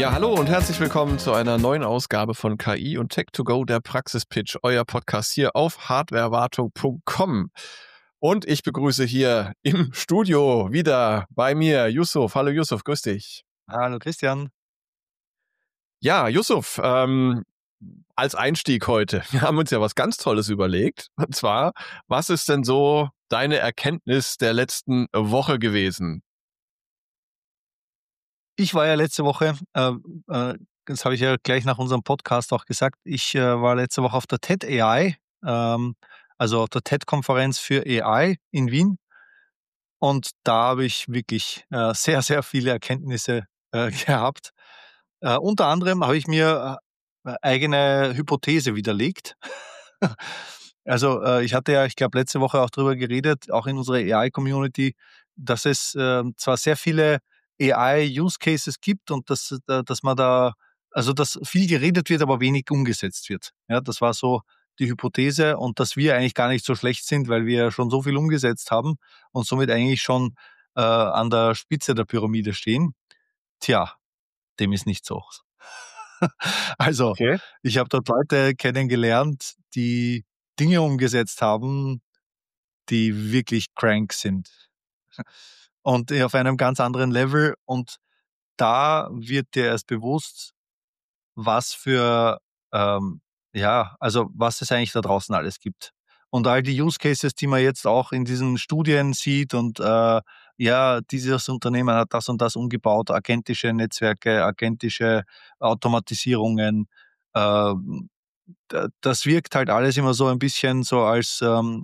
Ja, hallo und herzlich willkommen zu einer neuen Ausgabe von KI und Tech2Go, der Praxispitch, euer Podcast hier auf hardwarewartung.com. Und ich begrüße hier im Studio wieder bei mir Yusuf. Hallo Yusuf, grüß dich. Hallo Christian. Ja, Yusuf, als Einstieg heute, wir haben uns ja was ganz Tolles überlegt. Und zwar, was ist denn so deine Erkenntnis der letzten Woche gewesen? Ich war ja letzte Woche, das habe ich ja gleich nach unserem Podcast auch gesagt, ich war letzte Woche auf der TED AI, also auf der TED-Konferenz für AI in Wien. Und da habe ich wirklich sehr, sehr viele Erkenntnisse gehabt. Unter anderem habe ich mir eigene Hypothese widerlegt. Also ich hatte ja, ich glaube, letzte Woche auch drüber geredet, auch in unserer AI-Community, dass es zwar sehr viele AI-Use-Cases gibt und dass man da, also dass viel geredet wird, aber wenig umgesetzt wird. Ja, das war so die Hypothese und dass wir eigentlich gar nicht so schlecht sind, weil wir schon so viel umgesetzt haben und somit eigentlich schon an der Spitze der Pyramide stehen. Tja, dem ist nicht so. Also, Okay. ich habe dort Leute kennengelernt, die Dinge umgesetzt haben, die wirklich crank sind. Und auf einem ganz anderen Level. Und da wird dir erst bewusst, was für, ähm, ja, also was es eigentlich da draußen alles gibt. Und all die Use Cases, die man jetzt auch in diesen Studien sieht und ja, dieses Unternehmen hat das und das umgebaut, agentische Netzwerke, agentische Automatisierungen. ähm, Das wirkt halt alles immer so ein bisschen so als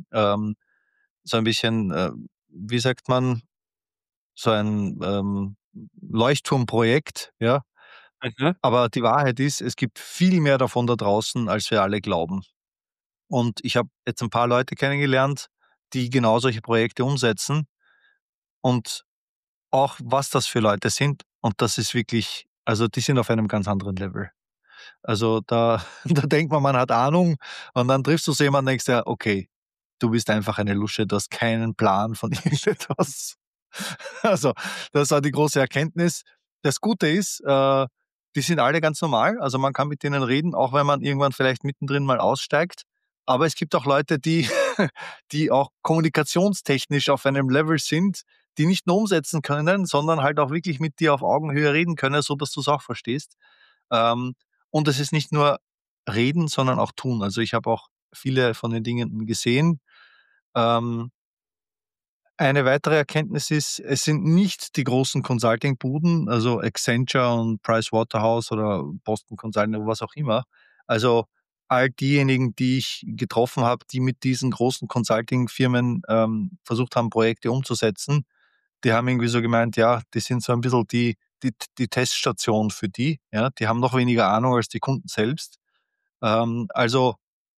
so ein bisschen, wie sagt man, so ein Leuchtturmprojekt, ja. Mhm. Aber die Wahrheit ist, es gibt viel mehr davon da draußen, als wir alle glauben. Und ich habe jetzt ein paar Leute kennengelernt, die genau solche Projekte umsetzen und auch was das für Leute sind. Und das ist wirklich, also die sind auf einem ganz anderen Level. Also da, da denkt man hat Ahnung und dann triffst du so jemanden und denkst ja, okay, du bist einfach eine Lusche, du hast keinen Plan von irgendetwas. Also, das war die große Erkenntnis. Das Gute ist, die sind alle ganz normal. Also man kann mit denen reden, auch wenn man irgendwann vielleicht mittendrin mal aussteigt. Aber es gibt auch Leute, die, die auch kommunikationstechnisch auf einem Level sind, die nicht nur umsetzen können, sondern halt auch wirklich mit dir auf Augenhöhe reden können, so dass du es auch verstehst. Ähm, und es ist nicht nur reden, sondern auch tun. Also ich habe auch viele von den Dingen gesehen. Ähm, Eine weitere Erkenntnis ist, es sind nicht die großen Consulting-Buden, also Accenture und Pricewaterhouse oder Boston Consulting oder was auch immer. Also all diejenigen, die ich getroffen habe, die mit diesen großen Consulting-Firmen versucht haben, Projekte umzusetzen, die haben irgendwie so gemeint, ja, die sind so ein bisschen die Teststation für die. Ja, die haben noch weniger Ahnung als die Kunden selbst. Also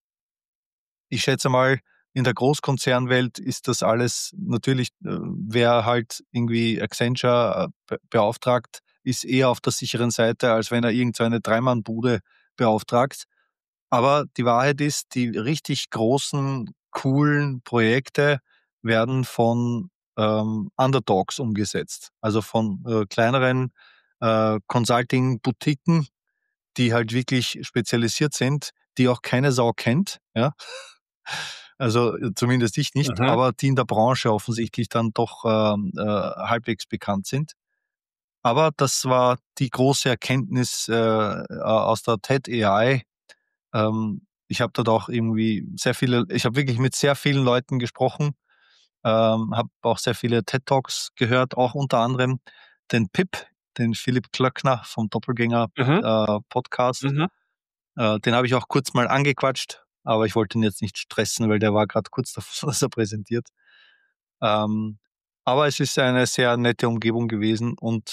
ich schätze mal, in der Großkonzernwelt ist das alles natürlich, wer halt irgendwie Accenture beauftragt, ist eher auf der sicheren Seite, als wenn er irgend so eine Dreimannbude beauftragt. Aber die Wahrheit ist, die richtig großen, coolen Projekte werden von Underdogs umgesetzt. Also von kleineren Consulting-Boutiquen, die halt wirklich spezialisiert sind, die auch keine Sau kennt, ja. Also, zumindest ich nicht, Mhm. aber die in der Branche offensichtlich dann doch halbwegs bekannt sind. Aber das war die große Erkenntnis aus der TED AI. Ich habe dort auch irgendwie ich habe wirklich mit sehr vielen Leuten gesprochen, habe auch sehr viele TED Talks gehört, auch unter anderem den Pip, den Philipp Klöckner vom Doppelgänger Mhm. Podcast. Mhm. Den habe ich auch kurz mal angequatscht, aber ich wollte ihn jetzt nicht stressen, weil der war gerade kurz davor, dass er präsentiert. Ähm, aber es ist eine sehr nette Umgebung gewesen und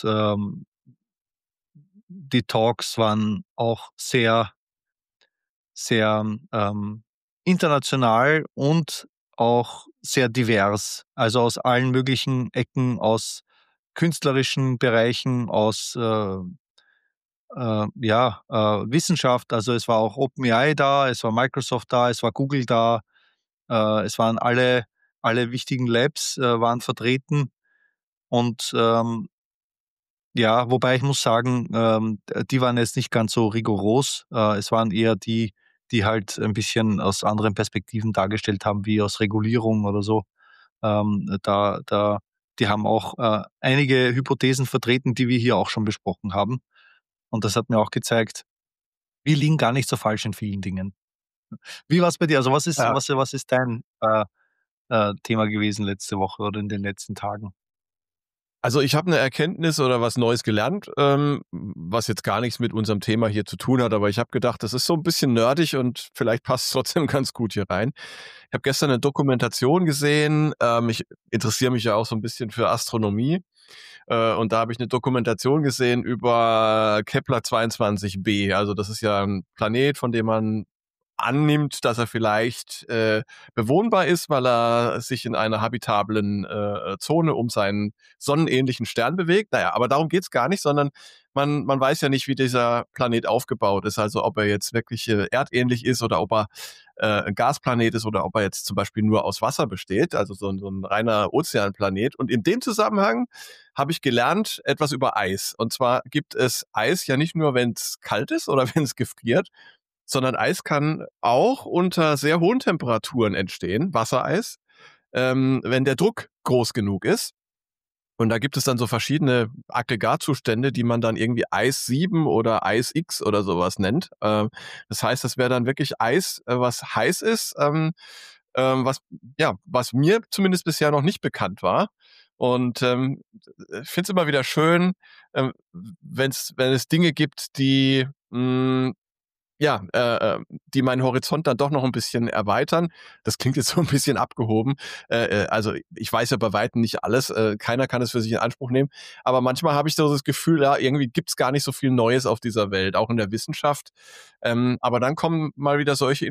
die Talks waren auch sehr, sehr international und auch sehr divers. Also aus allen möglichen Ecken, aus künstlerischen Bereichen, aus ja, Wissenschaft. Also es war auch OpenAI da, es war Microsoft da, es war Google da, es waren alle wichtigen Labs waren vertreten und Ja, wobei ich muss sagen, die waren jetzt nicht ganz so rigoros. Es waren eher die, die halt ein bisschen aus anderen Perspektiven dargestellt haben, wie aus Regulierung oder so. Die haben auch einige Hypothesen vertreten, die wir hier auch schon besprochen haben. Und das hat mir auch gezeigt, wir liegen gar nicht so falsch in vielen Dingen. Wie war es bei dir? Also Ja. was ist dein Thema gewesen letzte Woche oder in den letzten Tagen? Also ich habe eine Erkenntnis oder was Neues gelernt, was jetzt gar nichts mit unserem Thema hier zu tun hat, aber ich habe gedacht, das ist so ein bisschen nerdig und vielleicht passt es trotzdem ganz gut hier rein. Ich habe gestern eine Dokumentation gesehen, ich interessiere mich ja auch so ein bisschen für Astronomie, und da habe ich eine Dokumentation gesehen über Kepler 22b. Also das ist ja ein Planet, von dem man annimmt, dass er vielleicht bewohnbar ist, weil er sich in einer habitablen Zone um seinen sonnenähnlichen Stern bewegt. Naja, aber darum geht's gar nicht, sondern man weiß ja nicht, wie dieser Planet aufgebaut ist. Also ob er jetzt wirklich erdähnlich ist oder ob er ein Gasplanet ist oder ob er jetzt zum Beispiel nur aus Wasser besteht, also so ein reiner Ozeanplanet. Und in dem Zusammenhang habe ich gelernt etwas über Eis. Und zwar gibt es Eis ja nicht nur, wenn es kalt ist oder wenn es gefriert, sondern Eis kann auch unter sehr hohen Temperaturen entstehen, Wassereis, wenn der Druck groß genug ist. Und da gibt es dann so verschiedene Aggregatzustände, die man dann irgendwie Eis 7 oder Eis X oder sowas nennt. Das heißt, das wäre dann wirklich Eis, was heiß ist, was, ja, was mir zumindest bisher noch nicht bekannt war. Und ich finde es immer wieder schön, wenn es Dinge gibt, ja, die meinen Horizont dann doch noch ein bisschen erweitern. Das klingt jetzt so ein bisschen abgehoben. Also ich weiß ja bei Weitem nicht alles. Keiner kann es für sich in Anspruch nehmen. Aber manchmal habe ich so das Gefühl, ja, irgendwie gibt's gar nicht so viel Neues auf dieser Welt, auch in der Wissenschaft. Aber dann kommen mal wieder solche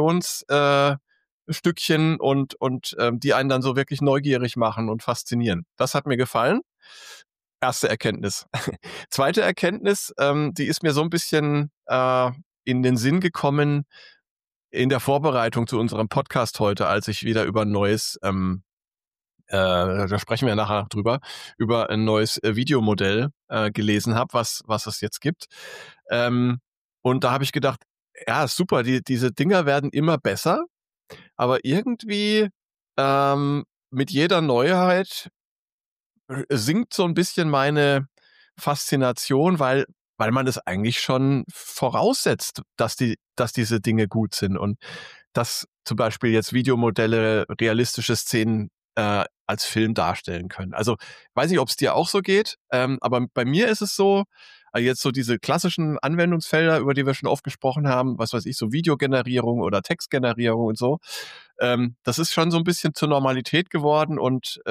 Stückchen und die einen dann so wirklich neugierig machen und faszinieren. Das hat mir gefallen. Erste Erkenntnis. Zweite Erkenntnis, die ist mir so ein bisschen in den Sinn gekommen in der Vorbereitung zu unserem Podcast heute, als ich wieder über ein neues, da sprechen wir nachher noch drüber, über ein neues Videomodell gelesen habe, was es jetzt gibt. Und da habe ich gedacht, ja, super, diese Dinger werden immer besser, aber irgendwie mit jeder Neuheit sinkt so ein bisschen meine Faszination, weil man es eigentlich schon voraussetzt, dass diese Dinge gut sind und dass zum Beispiel jetzt Videomodelle realistische Szenen als Film darstellen können. Also weiß nicht, ob es dir auch so geht, aber bei mir ist es so, jetzt so diese klassischen Anwendungsfelder, über die wir schon oft gesprochen haben, was weiß ich, so Videogenerierung oder Textgenerierung und so, das ist schon so ein bisschen zur Normalität geworden und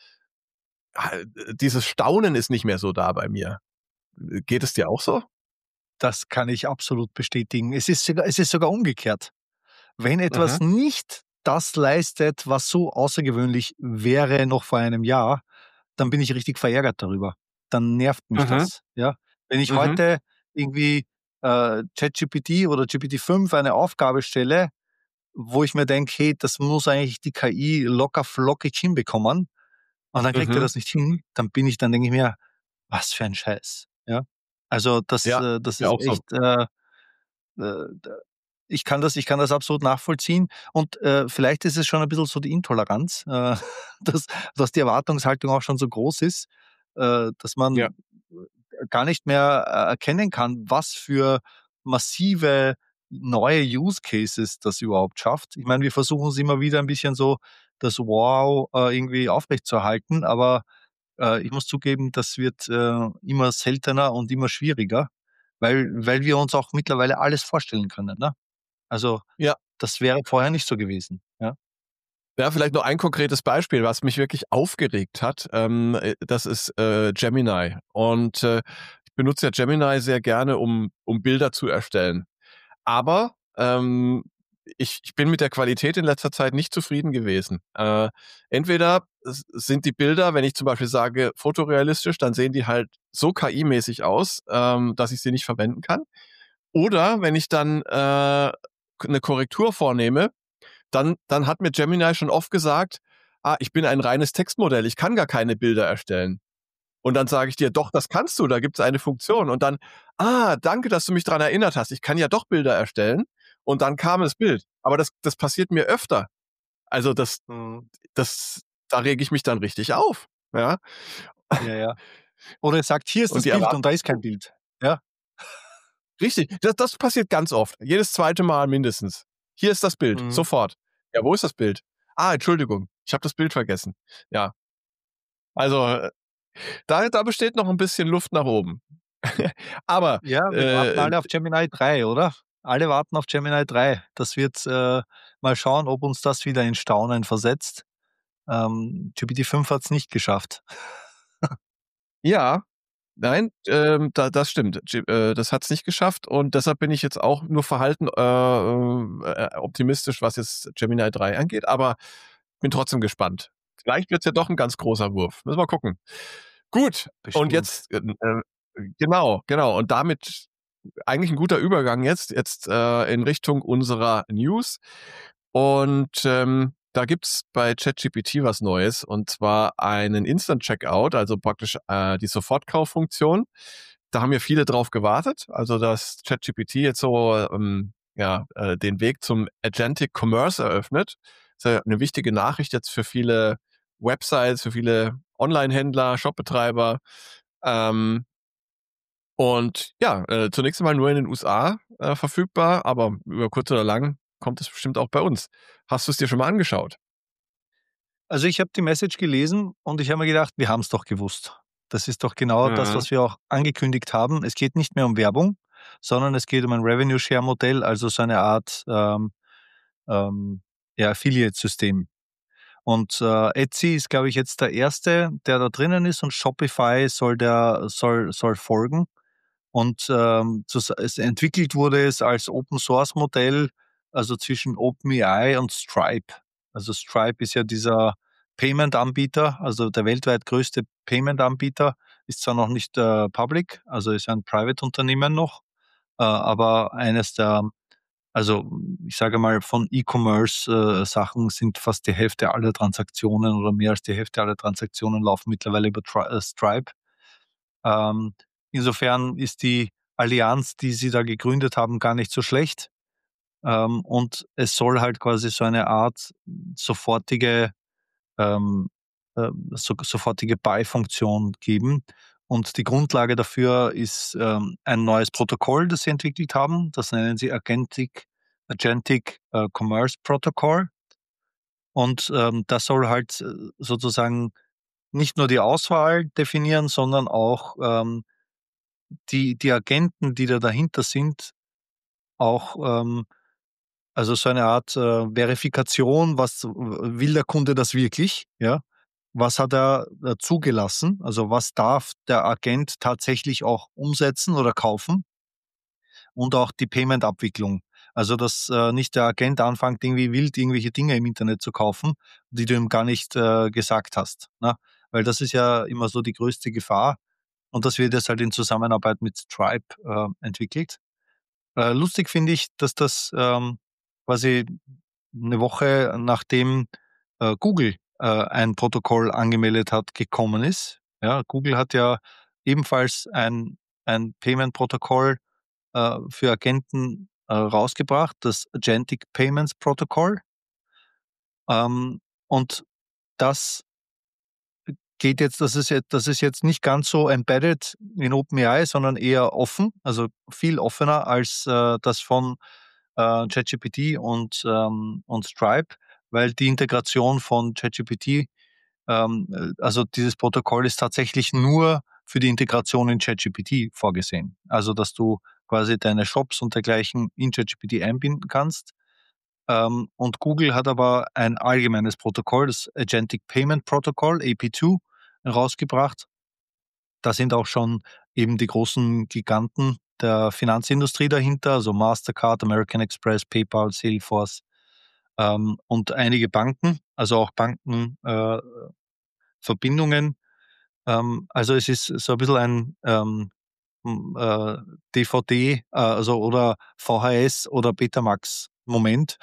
dieses Staunen ist nicht mehr so da bei mir. Geht es dir auch so? Das kann ich absolut bestätigen. Es ist sogar umgekehrt. Wenn Mhm, etwas nicht das leistet, was so außergewöhnlich wäre noch vor einem Jahr, dann bin ich richtig verärgert darüber. Dann nervt mich mhm, das, ja? Wenn ich mhm, heute irgendwie, ChatGPT oder GPT-5 eine Aufgabe stelle, wo ich mir denke: „Hey, das muss eigentlich die KI locker flockig hinbekommen“, und dann kriegt er mhm. das nicht hin, dann denke ich mir: „Was für ein Scheiß“, ja? Also, Ja, das mir ist auch so. echt, d ich kann das absolut nachvollziehen und, vielleicht ist es schon ein bisschen so die Intoleranz, dass die Erwartungshaltung auch schon so groß ist, dass Ja, man gar nicht mehr, erkennen kann, was für massive neue Use Cases das überhaupt schafft. Ich meine, wir versuchen es immer wieder ein bisschen so das Wow, irgendwie aufrechtzuerhalten, aber, ich muss zugeben, das wird, immer seltener und immer schwieriger, weil wir uns auch mittlerweile alles vorstellen können, ne? Also, ja. das wäre vorher nicht so gewesen, ja. Ja, vielleicht noch ein konkretes Beispiel, was mich wirklich aufgeregt hat. Das ist Gemini. Und ich benutze ja Gemini sehr gerne, um Bilder zu erstellen. Aber ich bin mit der Qualität in letzter Zeit nicht zufrieden gewesen. Entweder sind die Bilder, wenn ich zum Beispiel sage fotorealistisch, dann sehen die halt so KI-mäßig aus, dass ich sie nicht verwenden kann. Oder wenn ich dann eine Korrektur vornehme, dann hat mir Gemini schon oft gesagt, ich bin ein reines Textmodell, ich kann gar keine Bilder erstellen. Und dann sage ich dir, doch, das kannst du, da gibt es eine Funktion. Und dann, danke, dass du mich daran erinnert hast. Ich kann ja doch Bilder erstellen. Und dann kam das Bild. Aber das passiert mir öfter. Also Mhm. da rege ich mich dann richtig auf. Ja. Ja, ja. Oder er sagt, hier ist Und das die Bild erwarten, und da ist kein Bild. Ja, richtig, das passiert ganz oft. Jedes zweite Mal mindestens. Hier ist das Bild, mhm. sofort. Ja, wo ist das Bild? Entschuldigung, ich habe das Bild vergessen. Ja, also da besteht noch ein bisschen Luft nach oben. Aber Ja, wir warten alle auf Gemini 3, oder? Alle warten auf Gemini 3. Das wird mal schauen, ob uns das wieder in Staunen versetzt. GPT-5 hat es nicht geschafft. ja, nein, das stimmt. Das hat es nicht geschafft und deshalb bin ich jetzt auch nur verhalten optimistisch, was jetzt Gemini 3 angeht, aber bin trotzdem gespannt. Vielleicht wird es ja doch ein ganz großer Wurf. Müssen wir gucken. Gut, und Bestimmt. jetzt, genau. Und damit eigentlich ein guter Übergang jetzt in Richtung unserer News. Und da gibt's bei ChatGPT was Neues, und zwar einen Instant Checkout, also praktisch die Sofortkauffunktion. Da haben ja viele drauf gewartet, also dass ChatGPT jetzt so den Weg zum Agentic Commerce eröffnet. Das ist ja eine wichtige Nachricht jetzt für viele Websites, für viele Online-Händler, Shopbetreiber. Und ja, zunächst einmal nur in den USA verfügbar, aber über kurz oder lang kommt es bestimmt auch bei uns. Hast du es dir schon mal angeschaut? Also ich habe die Message gelesen und ich habe mir gedacht, wir haben es doch gewusst. Das ist doch genau das, Mhm. was wir auch angekündigt haben. Es geht nicht mehr um Werbung, sondern es geht um ein Revenue Share Modell, also so eine Art ähm, ja, Affiliate-System. Und Etsy ist, glaube ich, jetzt der erste, der da drinnen ist, und Shopify soll folgen. Und es entwickelt wurde es als Open Source Modell, also zwischen OpenAI und Stripe. Also Stripe ist ja dieser Payment-Anbieter, also der weltweit größte Payment-Anbieter, ist zwar noch nicht public, also ist ein Private-Unternehmen noch, aber eines der, also ich sage mal, von E-Commerce-Sachen sind fast die Hälfte aller Transaktionen oder mehr als die Hälfte aller Transaktionen laufen mittlerweile über Stripe. Ähm, insofern ist die Allianz, die sie da gegründet haben, gar nicht so schlecht. Und es soll halt quasi so eine Art sofortige, ähm, sofortige Buy-Funktion geben. Und die Grundlage dafür ist ein neues Protokoll, das sie entwickelt haben. Das nennen sie Agentic Commerce Protocol. Und das soll halt sozusagen nicht nur die Auswahl definieren, sondern auch die Agenten, die da dahinter sind, auch also so eine Art Verifikation, was will der Kunde das wirklich, ja? Was hat er zugelassen? Also was darf der Agent tatsächlich auch umsetzen oder kaufen? Und auch die Payment-Abwicklung. Also dass nicht der Agent anfängt, irgendwie wild irgendwelche Dinge im Internet zu kaufen, die du ihm gar nicht gesagt hast. Ne? Weil das ist ja immer so die größte Gefahr. Und das wird jetzt halt in Zusammenarbeit mit Stripe entwickelt. Lustig finde ich, dass das quasi eine Woche nachdem Google ein Protokoll angemeldet hat, gekommen ist. Ja, Google hat ja ebenfalls ein Payment-Protokoll für Agenten rausgebracht, das Agentic Payments Protocol. Und das das ist jetzt nicht ganz so embedded in OpenAI, sondern eher offen, also viel offener als das von ChatGPT und Stripe, weil die Integration von ChatGPT, also dieses Protokoll ist tatsächlich nur für die Integration in ChatGPT vorgesehen. Also dass du quasi deine Shops und dergleichen in ChatGPT einbinden kannst. Und Google hat aber ein allgemeines Protokoll, das Agentic Payment Protocol, AP2, rausgebracht. Da sind auch schon eben die großen Giganten der Finanzindustrie dahinter, also Mastercard, American Express, PayPal, Salesforce und einige Banken, also auch Bankenverbindungen. Also es ist so ein bisschen ein DVD, also oder VHS oder Betamax-Moment.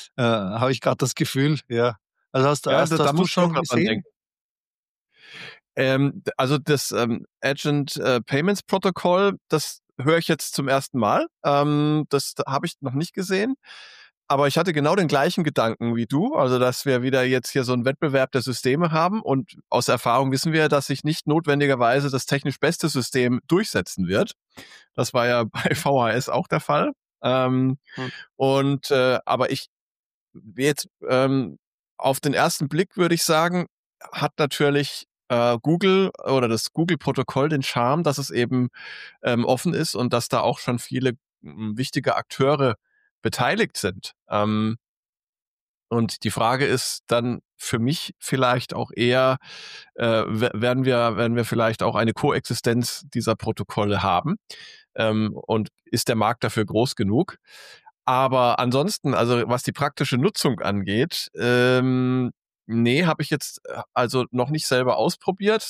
Habe ich gerade das Gefühl, ja. Also Ja, hast da du musste ich auch schon gerade dran gesehen? denken. Also das Agent Payments Protocol, das höre ich jetzt zum ersten Mal. Das habe ich noch nicht gesehen. Aber ich hatte genau den gleichen Gedanken wie du, also dass wir wieder jetzt hier so einen Wettbewerb der Systeme haben und aus Erfahrung wissen wir, dass sich nicht notwendigerweise das technisch beste System durchsetzen wird. Das war ja bei VHS auch der Fall. Hm. Aber ich jetzt auf den ersten Blick würde ich sagen, hat natürlich Google oder das Google-Protokoll den Charme, dass es eben offen ist und dass da auch schon viele wichtige Akteure beteiligt sind. Und die Frage ist dann für mich vielleicht auch eher, werden wir vielleicht auch eine Koexistenz dieser Protokolle haben? Und ist der Markt dafür groß genug? Aber ansonsten, also was die praktische Nutzung angeht, nee, habe ich jetzt also noch nicht selber ausprobiert.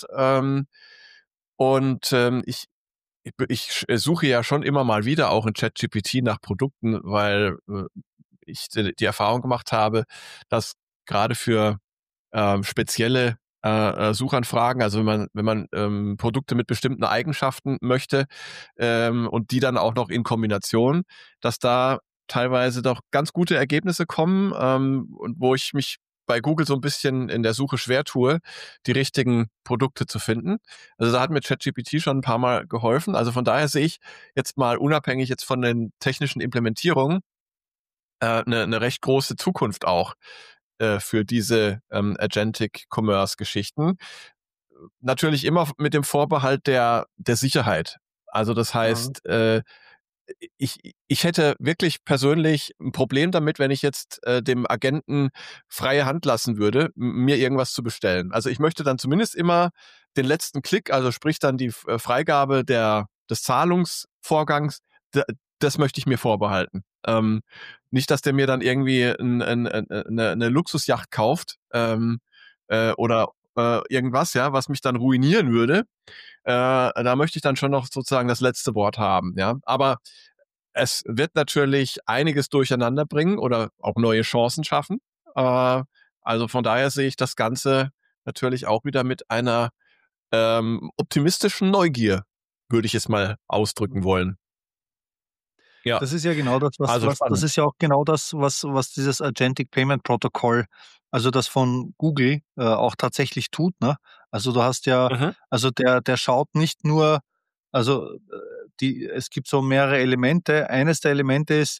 Ich suche ja schon immer mal wieder auch in ChatGPT nach Produkten, weil ich die Erfahrung gemacht habe, dass gerade für spezielle Suchanfragen, also wenn man Produkte mit bestimmten Eigenschaften möchte und die dann auch noch in Kombination, dass da teilweise doch ganz gute Ergebnisse kommen und wo ich mich bei Google so ein bisschen in der Suche schwer tue, die richtigen Produkte zu finden. Also da hat mir ChatGPT schon ein paar Mal geholfen. Also von daher sehe ich jetzt mal unabhängig jetzt von den technischen Implementierungen eine recht große Zukunft auch für diese Agentic Commerce Geschichten. Natürlich immer mit dem Vorbehalt der Sicherheit. Also das Mhm. heißt, ich hätte wirklich persönlich ein Problem damit, wenn ich jetzt dem Agenten freie Hand lassen würde, mir irgendwas zu bestellen. Also ich möchte dann zumindest immer den letzten Klick, also sprich dann die Freigabe des Zahlungsvorgangs, das möchte ich mir vorbehalten. Nicht, dass der mir dann irgendwie eine Luxusjacht kauft oder irgendwas, ja, was mich dann ruinieren würde. Da möchte ich dann schon noch sozusagen das letzte Wort haben, ja. Aber es wird natürlich einiges durcheinander bringen oder auch neue Chancen schaffen. Also von daher sehe ich das Ganze natürlich auch wieder mit einer optimistischen Neugier, würde ich es mal ausdrücken wollen. Ja, Das ist ja genau das, also das spannend. ist ja auch genau das, was dieses Agentic Payment Protocol, also das von Google auch tatsächlich tut, ne? Also du hast ja, Mhm. also der schaut nicht nur, also es gibt so mehrere Elemente. Eines der Elemente ist,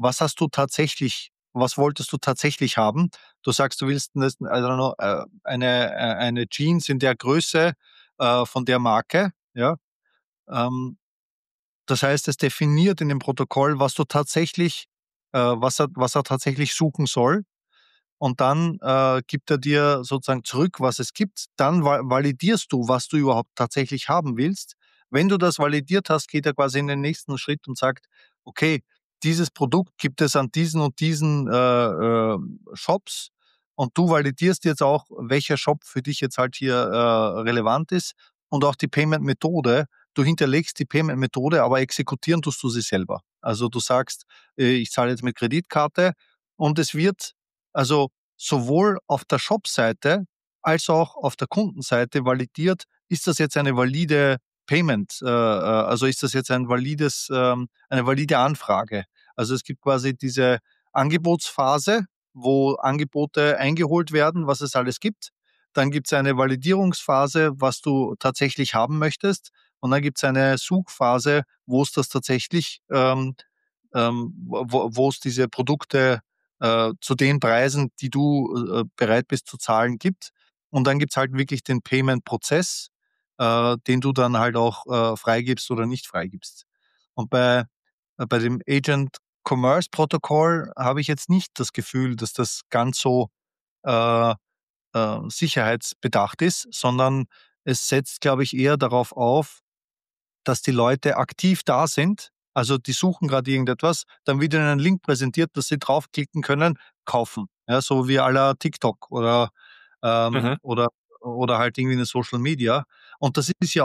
was wolltest du tatsächlich haben? Du sagst, du willst I don't know, eine Jeans in der Größe von der Marke, ja. Ähm, Das heißt, es definiert in dem Protokoll, was er tatsächlich suchen soll. Und dann gibt er dir sozusagen zurück, was es gibt. Dann validierst du, was du überhaupt tatsächlich haben willst. Wenn du das validiert hast, geht er quasi in den nächsten Schritt und sagt, okay, dieses Produkt gibt es an diesen und diesen Shops, und du validierst jetzt auch, welcher Shop für dich jetzt halt hier relevant ist, und auch die Payment-Methode. Du hinterlegst die Payment-Methode, aber exekutieren tust du sie selber. Also du sagst, ich zahle jetzt mit Kreditkarte, und es wird also sowohl auf der Shop-Seite als auch auf der Kundenseite validiert, ist das jetzt eine valide Payment, also ist das jetzt eine valide Anfrage. Also es gibt quasi diese Angebotsphase, wo Angebote eingeholt werden, was es alles gibt. Dann gibt es eine Validierungsphase, was du tatsächlich haben möchtest. Und dann gibt es eine Suchphase, wo es das tatsächlich, wo es diese Produkte zu den Preisen, die du bereit bist zu zahlen, gibt. Und dann gibt's halt wirklich den Payment-Prozess, den du dann halt auch freigibst oder nicht freigibst. Und bei dem Agent Commerce Protokoll habe ich jetzt nicht das Gefühl, dass das ganz so äh, sicherheitsbedacht ist, sondern es setzt, glaube ich, eher darauf auf, dass die Leute aktiv da sind. Also die suchen gerade irgendetwas, dann wird ihnen ein Link präsentiert, dass sie draufklicken können, kaufen. Ja, so wie à la TikTok Mhm. oder oder halt irgendwie eine Social Media. Und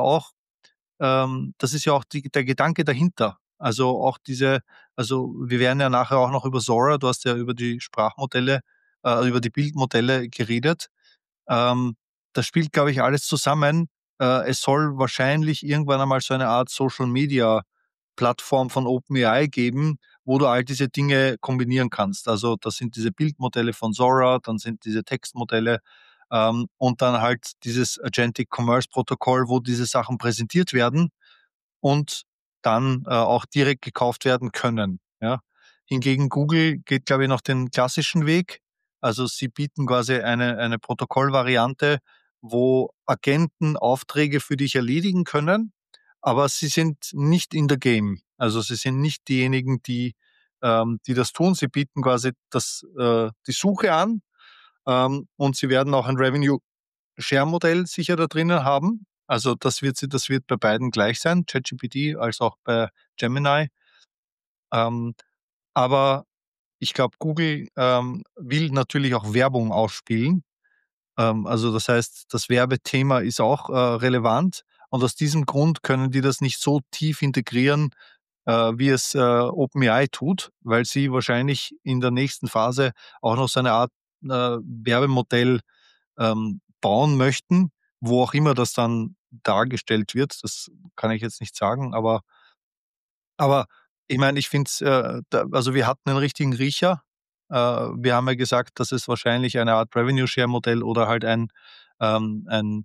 das ist ja auch der Gedanke dahinter. Also auch also wir werden ja nachher auch noch über Sora, du hast ja über die Sprachmodelle, über die Bildmodelle geredet. Ähm, das spielt, glaube ich, alles zusammen. Es soll wahrscheinlich irgendwann einmal so eine Art Social-Media-Plattform von OpenAI geben, wo du all diese Dinge kombinieren kannst. Also das sind diese Bildmodelle von Sora, dann sind diese Textmodelle und dann halt dieses Agentic Commerce Protokoll, wo diese Sachen präsentiert werden und dann auch direkt gekauft werden können. Ja. Hingegen Google geht, glaube ich, noch den klassischen Weg. Also sie bieten quasi eine Protokollvariante, wo Agenten Aufträge für dich erledigen können, aber sie sind nicht in der Game. Also sie sind nicht diejenigen, die das tun. Sie bieten quasi die Suche an und sie werden auch ein Revenue-Share-Modell sicher da drinnen haben. Also das wird bei beiden gleich sein, ChatGPT als auch bei Gemini. Ähm, aber ich glaube, Google will natürlich auch Werbung ausspielen. Also das heißt, das Werbethema ist auch relevant. Und aus diesem Grund können die das nicht so tief integrieren, wie es OpenAI tut, weil sie wahrscheinlich in der nächsten Phase auch noch so eine Art Werbemodell bauen möchten, wo auch immer das dann dargestellt wird. Das kann ich jetzt nicht sagen, aber ich meine, ich finde es, also wir hatten einen richtigen Riecher. Wir haben ja gesagt, dass es wahrscheinlich eine Art Revenue Share Modell oder halt ein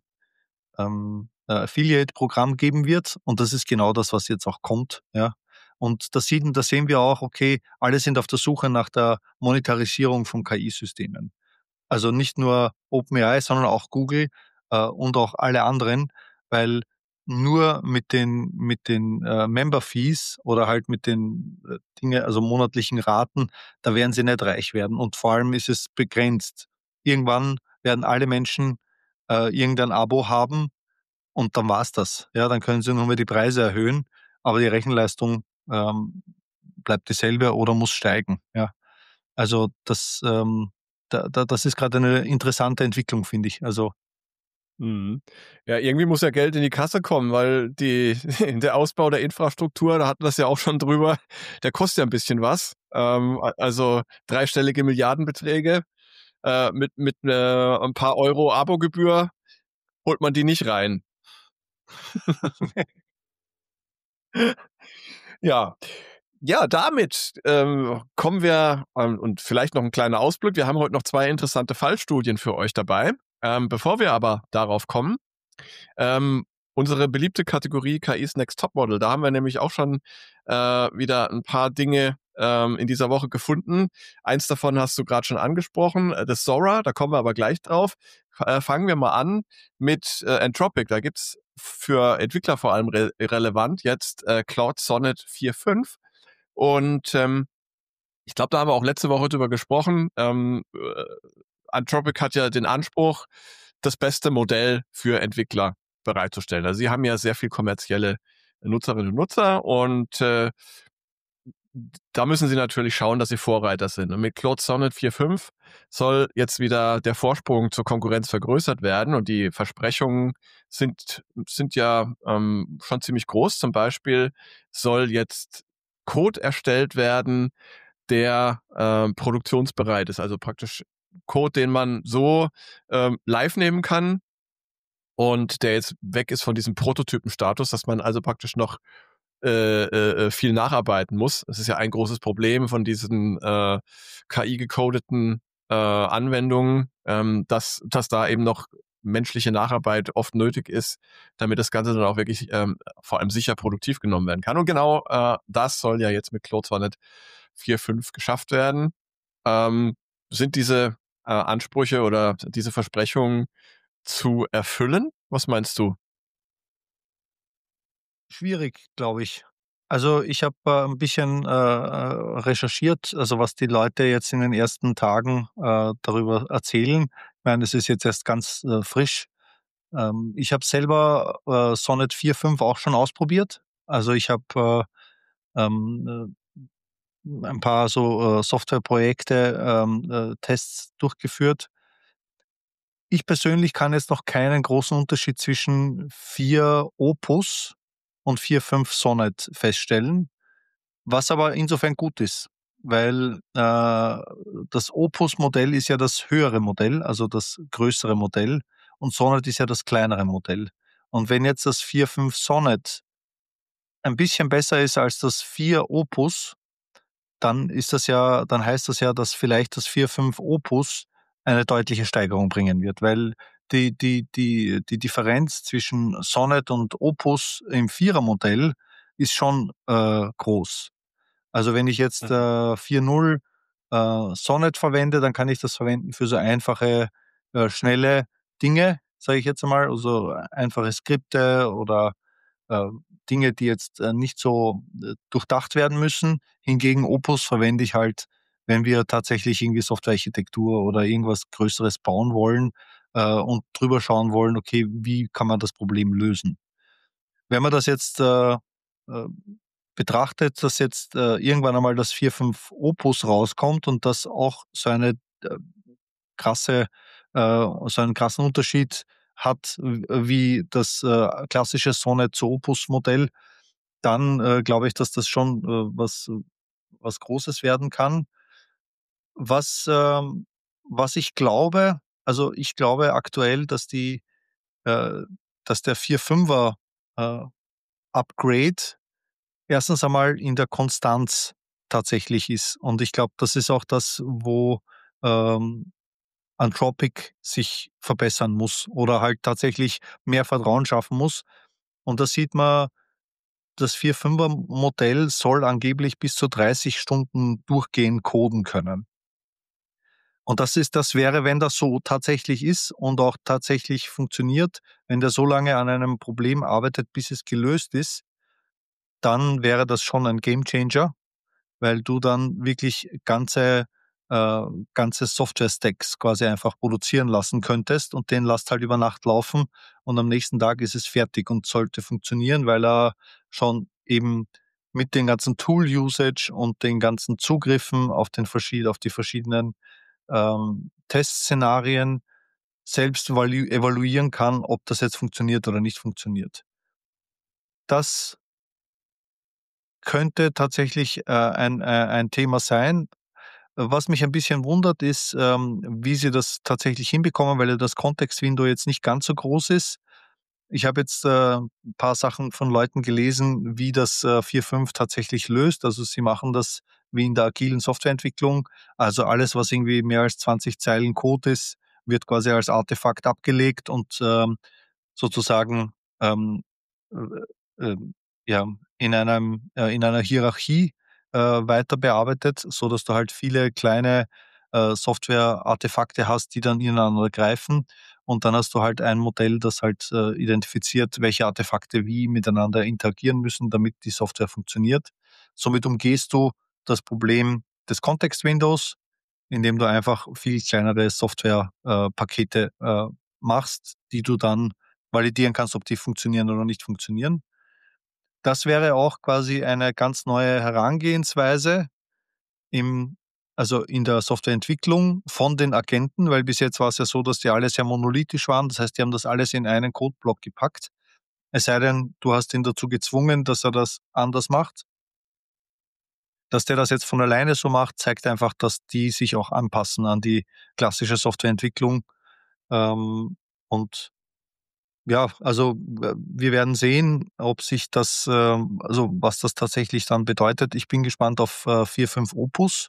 Affiliate-Programm geben wird. Und das ist genau das, was jetzt auch kommt. Ja. Und da sehen wir auch, okay, alle sind auf der Suche nach der Monetarisierung von KI-Systemen. Also nicht nur OpenAI, sondern auch Google und auch alle anderen, weil nur mit den Member-Fees oder halt mit den Dinge, also monatlichen Raten, da werden sie nicht reich werden. Und vor allem ist es begrenzt. Irgendwann werden alle Menschen irgendein Abo haben und dann war's das. Ja, dann können sie nur mal die Preise erhöhen, aber die Rechenleistung bleibt dieselbe oder muss steigen. Ja. Also das ist gerade eine interessante Entwicklung, finde ich. Also Mhm. Ja, irgendwie muss ja Geld in die Kasse kommen, weil der Ausbau der Infrastruktur, da hatten wir es ja auch schon drüber, der kostet ja ein bisschen was. Also dreistellige Milliardenbeträge. Mit ein paar Euro Abogebühr holt man die nicht rein. Ja, ja, damit kommen wir und vielleicht noch ein kleiner Ausblick. Wir haben heute noch 2 interessante Fallstudien für euch dabei. Bevor wir aber darauf kommen, unsere beliebte Kategorie KI's Next Topmodel. Da haben wir nämlich auch schon wieder ein paar Dinge in dieser Woche gefunden. Eins davon hast du gerade schon angesprochen, das Sora, da kommen wir aber gleich drauf. Fangen wir mal an mit Anthropic. Da gibt's für Entwickler vor allem relevant jetzt Claude Sonnet 4.5. Und ich glaube, da haben wir auch letzte Woche drüber gesprochen. Anthropic hat ja den Anspruch, das beste Modell für Entwickler bereitzustellen. Also sie haben ja sehr viel kommerzielle Nutzerinnen und Nutzer und da müssen sie natürlich schauen, dass sie Vorreiter sind. Und mit Claude Sonnet 4.5 soll jetzt wieder der Vorsprung zur Konkurrenz vergrößert werden und die Versprechungen sind ja schon ziemlich groß. Zum Beispiel soll jetzt Code erstellt werden, der produktionsbereit ist. Also praktisch Code, den man so live nehmen kann und der jetzt weg ist von diesem Prototypenstatus, dass man also praktisch noch viel nacharbeiten muss. Das ist ja ein großes Problem von diesen KI-gecodeten Anwendungen, dass da eben noch menschliche Nacharbeit oft nötig ist, damit das Ganze dann auch wirklich vor allem sicher produktiv genommen werden kann. Und genau das soll ja jetzt mit Claude Sonnet 4.5 geschafft werden. Sind diese Ansprüche oder diese Versprechungen zu erfüllen? Was meinst du? schwierig, glaube ich. Also ich habe ein bisschen recherchiert, also was die Leute jetzt in den ersten Tagen darüber erzählen. Ich meine, das ist jetzt erst ganz frisch. Ich habe selber Sonnet 4.5 auch schon ausprobiert. Also ich habe ein paar so Softwareprojekte, Tests durchgeführt. Ich persönlich kann jetzt noch keinen großen Unterschied zwischen 4 Opus und 4.5 Sonnet feststellen, was aber insofern gut ist, weil das Opus-Modell ist ja das höhere Modell, also das größere Modell und Sonnet ist ja das kleinere Modell. Und wenn jetzt das 4.5 Sonnet ein bisschen besser ist als das 4 Opus, dann heißt das ja, dass vielleicht das 4.5 Opus eine deutliche Steigerung bringen wird, weil die Differenz zwischen Sonnet und Opus im Vierer-Modell ist schon groß. Also wenn ich jetzt 4.0 Sonnet verwende, dann kann ich das verwenden für so einfache, schnelle Dinge, sage ich jetzt einmal, also einfache Skripte oder äh, Dinge, die jetzt nicht so durchdacht werden müssen. Hingegen Opus verwende ich halt, wenn wir tatsächlich irgendwie Softwarearchitektur oder irgendwas Größeres bauen wollen und drüber schauen wollen, okay, wie kann man das Problem lösen? Wenn man das jetzt betrachtet, dass jetzt irgendwann einmal das 4.5 Opus rauskommt und das auch äh, krasse, so einen krassen Unterschied hat wie das klassische Sonnet zu Opus-Modell, dann glaube ich, dass das schon was Großes werden kann. Was, was ich glaube, also ich glaube aktuell, äh, dass der 4.5er Upgrade erstens einmal in der Konstanz tatsächlich ist. Und ich glaube, das ist auch das, wo ähm, Anthropic sich verbessern muss oder halt tatsächlich mehr Vertrauen schaffen muss. Und da sieht man, das 4.5er Modell soll angeblich bis zu 30 Stunden durchgehend coden können. Und das wäre, wenn das so tatsächlich ist und auch tatsächlich funktioniert, wenn der so lange an einem Problem arbeitet, bis es gelöst ist, dann wäre das schon ein Gamechanger, weil du dann wirklich äh, ganze Software-Stacks quasi einfach produzieren lassen könntest und den lasst halt über Nacht laufen und am nächsten Tag ist es fertig und sollte funktionieren, weil er schon eben mit den ganzen Tool-Usage und den ganzen Zugriffen auf die verschiedenen Testszenarien selbst evaluieren kann, ob das jetzt funktioniert oder nicht funktioniert. Das könnte tatsächlich ein Thema sein. Was mich ein bisschen wundert, ist, wie sie das tatsächlich hinbekommen, weil ja das Kontextwindow jetzt nicht ganz so groß ist. Ich habe jetzt 'n paar Sachen von Leuten gelesen, wie das 4.5 tatsächlich löst. Also, sie machen das wie in der agilen Softwareentwicklung. Also, alles, was irgendwie mehr als 20 Zeilen Code ist, wird quasi als Artefakt abgelegt und sozusagen ähm, äh, ja, in einer Hierarchie weiter bearbeitet, so dass du halt viele kleine Software-Artefakte hast, die dann ineinander greifen. Und dann hast du halt ein Modell, das halt identifiziert, welche Artefakte wie miteinander interagieren müssen, damit die Software funktioniert. Somit umgehst du das Problem des Context-Windows, indem du einfach viel kleinere Software-Pakete machst, die du dann validieren kannst, ob die funktionieren oder nicht funktionieren. Das wäre auch quasi eine ganz neue Herangehensweise im also in der Softwareentwicklung von den Agenten, weil bis jetzt war es ja so, dass die alle sehr monolithisch waren. Das heißt, die haben das alles in einen Codeblock gepackt. Es sei denn, du hast ihn dazu gezwungen, dass er das anders macht. Dass der das jetzt von alleine so macht, zeigt einfach, dass die sich auch anpassen an die klassische Softwareentwicklung. Und ja, also wir werden sehen, ob sich das, also was das tatsächlich dann bedeutet. Ich bin gespannt auf 4.5 Opus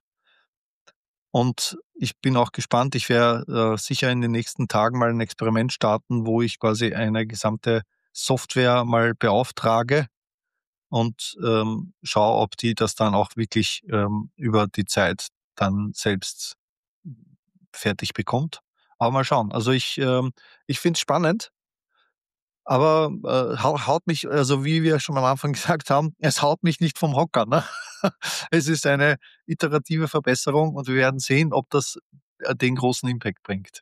und ich bin auch gespannt. Ich werde sicher in den nächsten Tagen mal ein Experiment starten, wo ich quasi eine gesamte Software mal beauftrage und schaue, ob die das dann auch wirklich über die Zeit dann selbst fertig bekommt. Aber mal schauen. Also ich finde es spannend. Aber haut mich, also wie wir schon am Anfang gesagt haben, es haut mich nicht vom Hocker, ne? Es ist eine iterative Verbesserung und wir werden sehen, ob das den großen Impact bringt.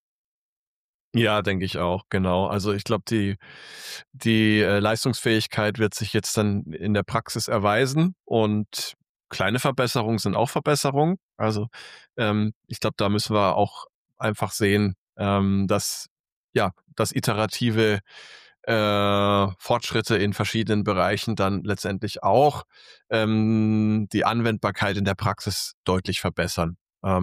Ja, denke ich auch, genau. Also ich glaube, die Leistungsfähigkeit wird sich jetzt dann in der Praxis erweisen und kleine Verbesserungen sind auch Verbesserungen. Also ich glaube, da müssen wir auch einfach sehen, dass ja, dass iterative Fortschritte in verschiedenen Bereichen dann letztendlich auch die Anwendbarkeit in der Praxis deutlich verbessern.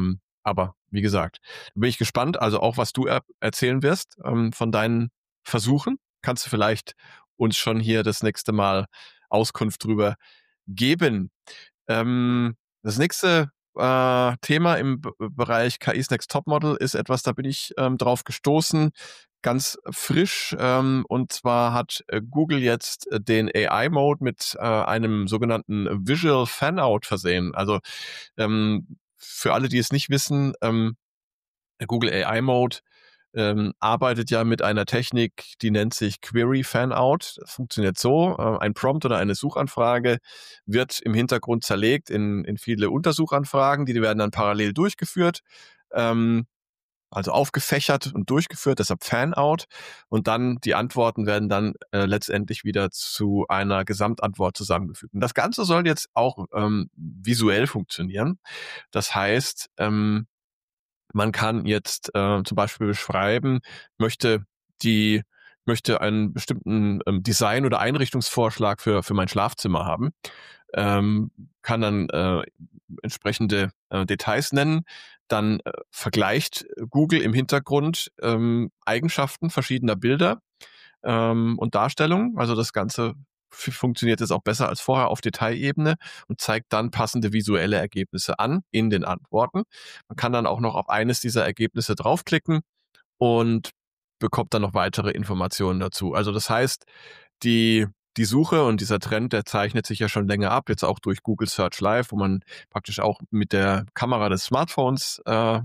Aber wie gesagt, bin ich gespannt, also auch was du erzählen wirst von deinen Versuchen. Kannst du vielleicht uns schon hier das nächste Mal Auskunft drüber geben. Das nächste Thema im Bereich KI's Next Topmodel ist etwas, da bin ich drauf gestoßen, ganz frisch. Und zwar hat Google jetzt den AI-Mode mit einem sogenannten Visual Fan-Out versehen. Also für alle, die es nicht wissen, der Google AI Mode arbeitet ja mit einer Technik, die nennt sich Query Fanout. Das funktioniert so: Ein Prompt oder eine Suchanfrage wird im Hintergrund zerlegt in viele Untersuchanfragen, die werden dann parallel durchgeführt, also aufgefächert und durchgeführt, deshalb Fanout. Und dann die Antworten werden dann letztendlich wieder zu einer Gesamtantwort zusammengefügt. Und das Ganze soll jetzt auch visuell funktionieren. Das heißt, man kann jetzt zum Beispiel beschreiben, möchte die möchte einen bestimmten Design- oder Einrichtungsvorschlag für mein Schlafzimmer haben, ähm, kann dann entsprechende Details nennen. Dann vergleicht Google im Hintergrund Eigenschaften verschiedener Bilder und Darstellungen. Also das Ganze funktioniert jetzt auch besser als vorher auf Detailebene und zeigt dann passende visuelle Ergebnisse an in den Antworten. Man kann dann auch noch auf eines dieser Ergebnisse draufklicken und bekommt dann noch weitere Informationen dazu. Also das heißt, die Suche und dieser Trend, der zeichnet sich ja schon länger ab, jetzt auch durch Google Search Live, wo man praktisch auch mit der Kamera des Smartphones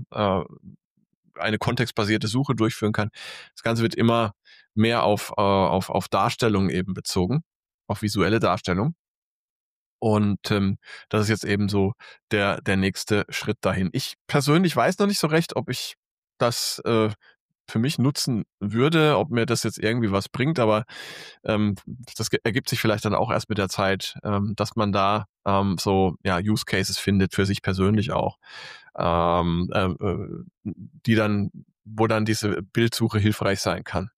eine kontextbasierte Suche durchführen kann. Das Ganze wird immer mehr auf Darstellung eben bezogen, auf visuelle Darstellung. Und das ist jetzt eben so der nächste Schritt dahin. Ich persönlich weiß noch nicht so recht, ob ich das für mich nutzen würde, ob mir das jetzt irgendwie was bringt, aber das ergibt sich vielleicht dann auch erst mit der Zeit, dass man da so ja Use Cases findet für sich persönlich auch, die dann, wo dann diese Bildsuche hilfreich sein kann.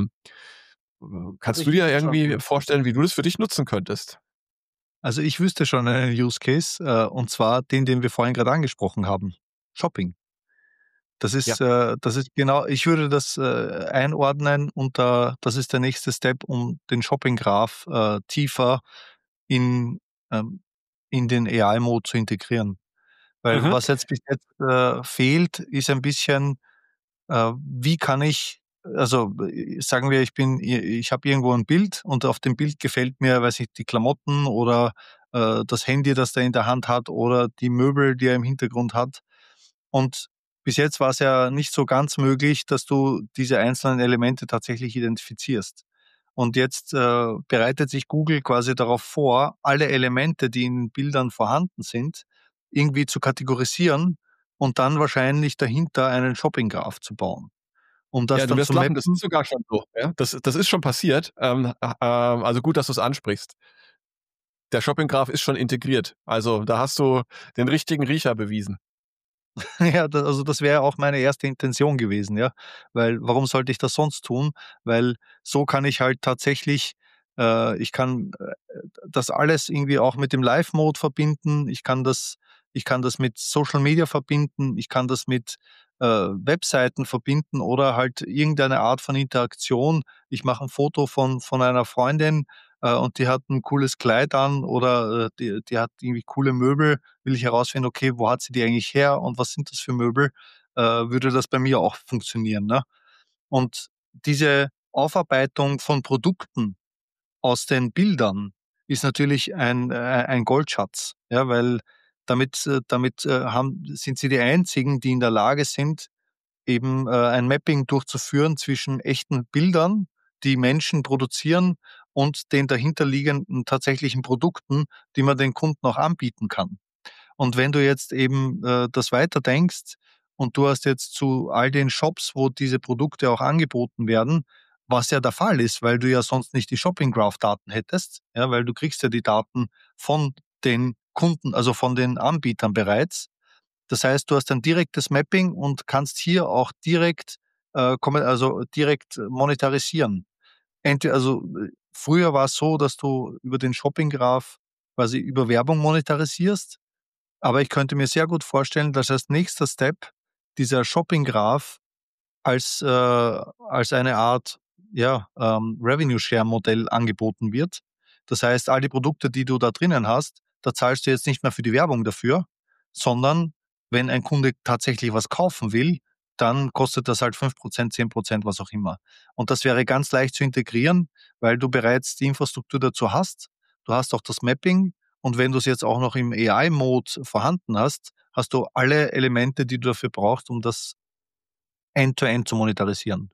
Also Kannst du ich dir wüsste irgendwie schon, vorstellen, wie du das für dich nutzen könntest? also ich wüsste schon einen Use Case, und zwar den wir vorhin gerade angesprochen haben. Shopping. Ja. Das ist genau, ich würde das einordnen unter, das ist der nächste Step, um den Shopping-Graph tiefer in, ähm, in den AI-Mode zu integrieren. Weil Mhm. was jetzt bis jetzt fehlt, ist ein bisschen, wie kann ich, also sagen wir, ich habe irgendwo ein Bild und auf dem Bild gefällt mir, weiß ich, die Klamotten oder das Handy, das der in der Hand hat oder die Möbel, die er im Hintergrund hat. Und bis jetzt war es ja nicht so ganz möglich, dass du diese einzelnen Elemente tatsächlich identifizierst. Und jetzt bereitet sich Google quasi darauf vor, alle Elemente, die in Bildern vorhanden sind, irgendwie zu kategorisieren und dann wahrscheinlich dahinter einen Shopping-Graph zu bauen, um das Ja, du dann wirst zu lachen, das ist mappen. sogar schon so. Ja? Das ist schon passiert. Also gut, dass du es ansprichst. Der Shopping-Graph ist schon integriert. Also da hast du den richtigen Riecher bewiesen. Ja, also das wäre auch meine erste Intention gewesen, ja. Weil warum sollte ich das sonst tun? Weil so kann ich halt tatsächlich, ich kann das alles irgendwie auch mit dem Live-Mode verbinden. Ich kann das mit Social Media verbinden. Ich kann das mit Webseiten verbinden oder halt irgendeine Art von Interaktion. Ich mache ein Foto von einer Freundin und die hat ein cooles Kleid an oder die hat irgendwie coole Möbel, will ich herausfinden, okay, wo hat sie die eigentlich her und was sind das für Möbel, würde das bei mir auch funktionieren, ne? Und diese Aufarbeitung von Produkten aus den Bildern ist natürlich ein Goldschatz, ja, weil sind sie die Einzigen, die in der Lage sind, eben ein Mapping durchzuführen zwischen echten Bildern, die Menschen produzieren, und den dahinterliegenden tatsächlichen Produkten, die man den Kunden auch anbieten kann. Und wenn du jetzt eben das weiterdenkst und du hast jetzt zu all den Shops, wo diese Produkte auch angeboten werden, was ja der Fall ist, weil du ja sonst nicht die Shopping Graph Daten hättest, ja, weil du kriegst ja die Daten von den Kunden, also von den Anbietern bereits. Das heißt, du hast ein direktes Mapping und kannst hier auch direkt monetarisieren. Früher war es so, dass du über den Shopping Graph quasi über Werbung monetarisierst. Aber ich könnte mir sehr gut vorstellen, dass als nächster Step dieser Shopping-Graph als eine Art Revenue-Share-Modell angeboten wird. Das heißt, all die Produkte, die du da drinnen hast, da zahlst du jetzt nicht mehr für die Werbung dafür, sondern wenn ein Kunde tatsächlich was kaufen will, dann kostet das halt 5%, 10%, was auch immer. Und das wäre ganz leicht zu integrieren, weil du bereits die Infrastruktur dazu hast. Du hast auch das Mapping und wenn du es jetzt auch noch im AI-Mode vorhanden hast, hast du alle Elemente, die du dafür brauchst, um das end-to-end zu monetarisieren.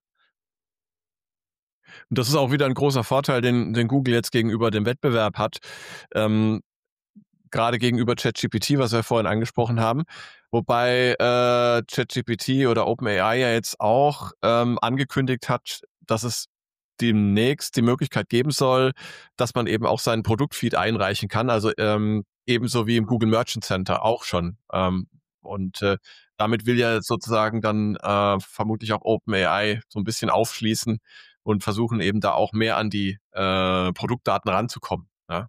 Und das ist auch wieder ein großer Vorteil, den Google jetzt gegenüber dem Wettbewerb hat. Ähm, Gerade gegenüber ChatGPT, was wir vorhin angesprochen haben. Wobei ChatGPT oder OpenAI ja jetzt auch angekündigt hat, dass es demnächst die Möglichkeit geben soll, dass man eben auch seinen Produktfeed einreichen kann. Also ebenso wie im Google Merchant Center auch schon. Und damit will ja sozusagen dann vermutlich auch OpenAI so ein bisschen aufschließen und versuchen eben da auch mehr an die Produktdaten ranzukommen. Ja?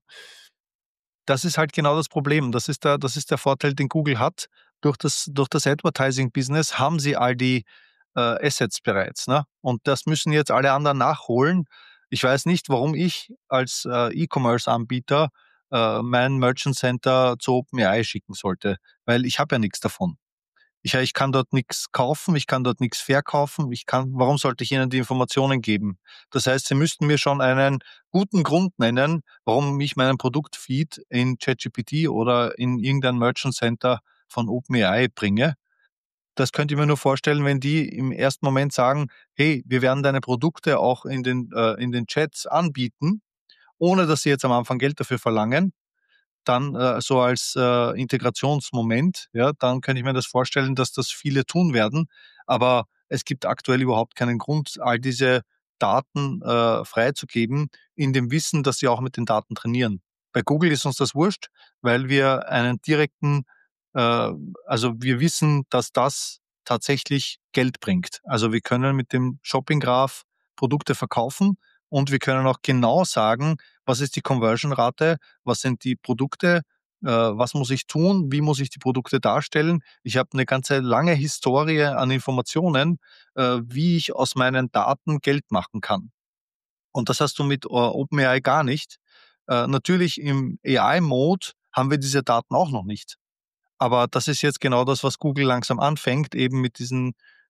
Das ist halt genau das Problem. Das ist der Vorteil, den Google hat. Durch das Advertising-Business haben sie all die Assets bereits. Ne? Und das müssen jetzt alle anderen nachholen. Ich weiß nicht, warum ich als E-Commerce-Anbieter mein Merchant Center zu OpenAI schicken sollte, weil ich habe ja nichts davon. Ich kann dort nichts kaufen, ich kann dort nichts verkaufen, warum sollte ich Ihnen die Informationen geben? Das heißt, Sie müssten mir schon einen guten Grund nennen, warum ich meinen Produktfeed in ChatGPT oder in irgendein Merchant Center von OpenAI bringe. Das könnte ich mir nur vorstellen, wenn die im ersten Moment sagen, hey, wir werden deine Produkte auch in den Chats anbieten, ohne dass sie jetzt am Anfang Geld dafür verlangen, dann so als Integrationsmoment, ja, dann könnte ich mir das vorstellen, dass das viele tun werden. Aber es gibt aktuell überhaupt keinen Grund, all diese Daten freizugeben, in dem Wissen, dass sie auch mit den Daten trainieren. Bei Google ist uns das wurscht, weil wir einen direkten, äh, also wir wissen, dass das tatsächlich Geld bringt. Also wir können mit dem Shopping Graph Produkte verkaufen und wir können auch genau sagen, was ist die Conversion-Rate, was sind die Produkte, was muss ich tun, wie muss ich die Produkte darstellen. Ich habe eine ganze lange Historie an Informationen, wie ich aus meinen Daten Geld machen kann. Und das hast du mit OpenAI gar nicht. Natürlich im AI-Mode haben wir diese Daten auch noch nicht. Aber das ist jetzt genau das, was Google langsam anfängt, eben mit diesen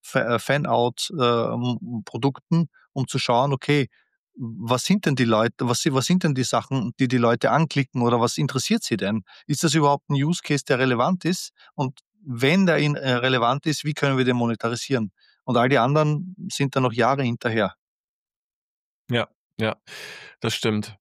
Fan-out-Produkten, um zu schauen, okay, was sind denn die Leute, was sind denn die Sachen, die die Leute anklicken oder was interessiert sie denn? Ist das überhaupt ein Use Case, der relevant ist? Und wenn der relevant ist, wie können wir den monetarisieren? Und all die anderen sind dann noch Jahre hinterher. Ja, ja, das stimmt.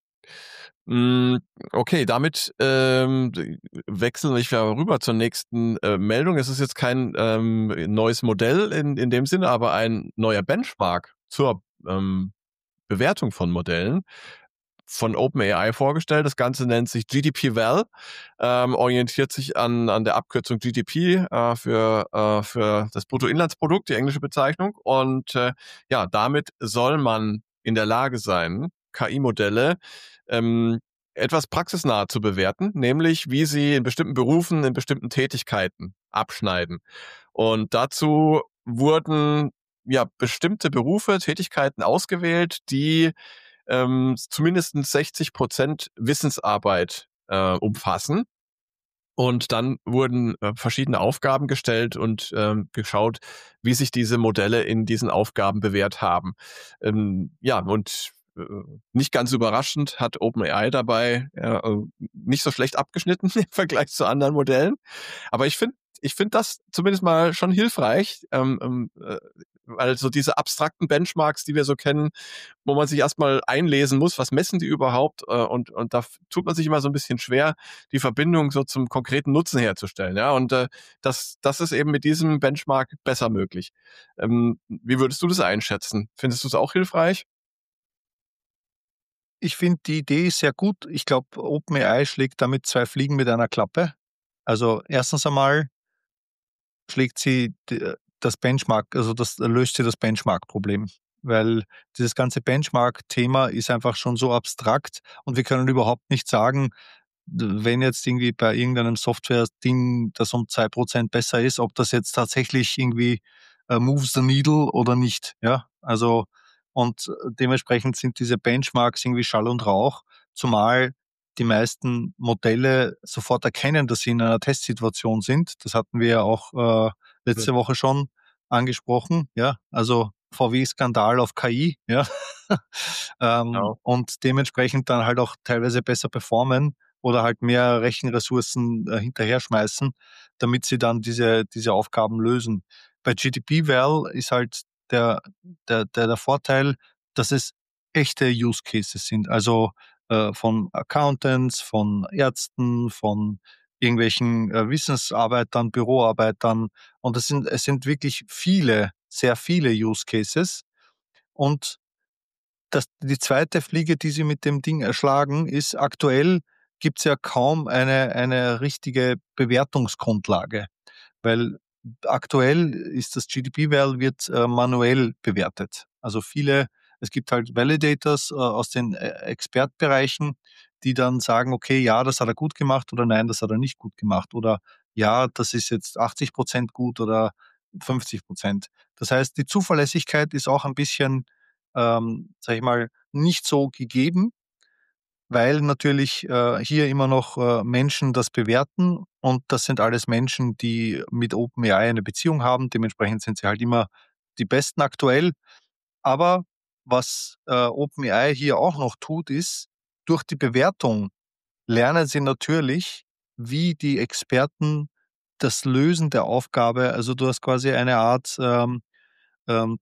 Okay, damit wechseln wir rüber zur nächsten Meldung. Es ist jetzt kein neues Modell in dem Sinne, aber ein neuer Benchmark zur Bewertung von Modellen von OpenAI vorgestellt. Das Ganze nennt sich GDP-Val, orientiert sich an der Abkürzung GDP für das Bruttoinlandsprodukt, die englische Bezeichnung. Und ja, damit soll man in der Lage sein, KI-Modelle etwas praxisnah zu bewerten, nämlich wie sie in bestimmten Berufen, in bestimmten Tätigkeiten abschneiden. Und dazu wurden ja bestimmte Berufe, Tätigkeiten ausgewählt, die zumindest 60% Wissensarbeit umfassen. Und dann wurden verschiedene Aufgaben gestellt und geschaut, wie sich diese Modelle in diesen Aufgaben bewährt haben. Ja, und nicht ganz überraschend hat OpenAI dabei nicht so schlecht abgeschnitten im Vergleich zu anderen Modellen. Aber ich finde das zumindest mal schon hilfreich, weil so diese abstrakten Benchmarks, die wir so kennen, wo man sich erstmal einlesen muss, was messen die überhaupt, und da tut man sich immer so ein bisschen schwer, die Verbindung so zum konkreten Nutzen herzustellen. Ja, und das ist eben mit diesem Benchmark besser möglich. Wie würdest du das einschätzen? Findest du es auch hilfreich? Ich finde, die Idee ist sehr gut. Ich glaube, OpenAI schlägt damit zwei Fliegen mit einer Klappe. Also erstens einmal schlägt sie das Benchmark, also das löst sie das Benchmark-Problem. Weil dieses ganze Benchmark-Thema ist einfach schon so abstrakt und wir können überhaupt nicht sagen, wenn jetzt irgendwie bei irgendeinem Software-Ding das um 2% besser ist, ob das jetzt tatsächlich irgendwie moves the needle oder nicht. Ja, also und dementsprechend sind diese Benchmarks irgendwie Schall und Rauch, zumal die meisten Modelle sofort erkennen, dass sie in einer Testsituation sind. Das hatten wir ja auch letzte Woche schon angesprochen. Ja, also VW-Skandal auf KI. Ja, Genau. und dementsprechend dann halt auch teilweise besser performen oder halt mehr Rechenressourcen hinterher schmeißen, damit sie dann diese Aufgaben lösen. Bei GDP-Val ist halt der Vorteil, dass es echte Use Cases sind. Also von Accountants, von Ärzten, von irgendwelchen Wissensarbeitern, Büroarbeitern. Und es sind wirklich viele, sehr viele Use Cases. Und die zweite Fliege, die sie mit dem Ding erschlagen, ist, aktuell gibt es ja kaum eine richtige Bewertungsgrundlage, weil aktuell ist das GDP-Val wird manuell bewertet. Also es gibt halt Validators aus den Expertbereichen, die dann sagen, okay, ja, das hat er gut gemacht oder nein, das hat er nicht gut gemacht oder ja, das ist jetzt 80% gut oder 50%. Das heißt, die Zuverlässigkeit ist auch ein bisschen, sage ich mal, nicht so gegeben, weil natürlich hier immer noch Menschen das bewerten und das sind alles Menschen, die mit OpenAI eine Beziehung haben. Dementsprechend sind sie halt immer die Besten aktuell. Aber was OpenAI hier auch noch tut, ist, durch die Bewertung lernen sie natürlich, wie die Experten das Lösen der Aufgabe, also du hast quasi eine Art ähm,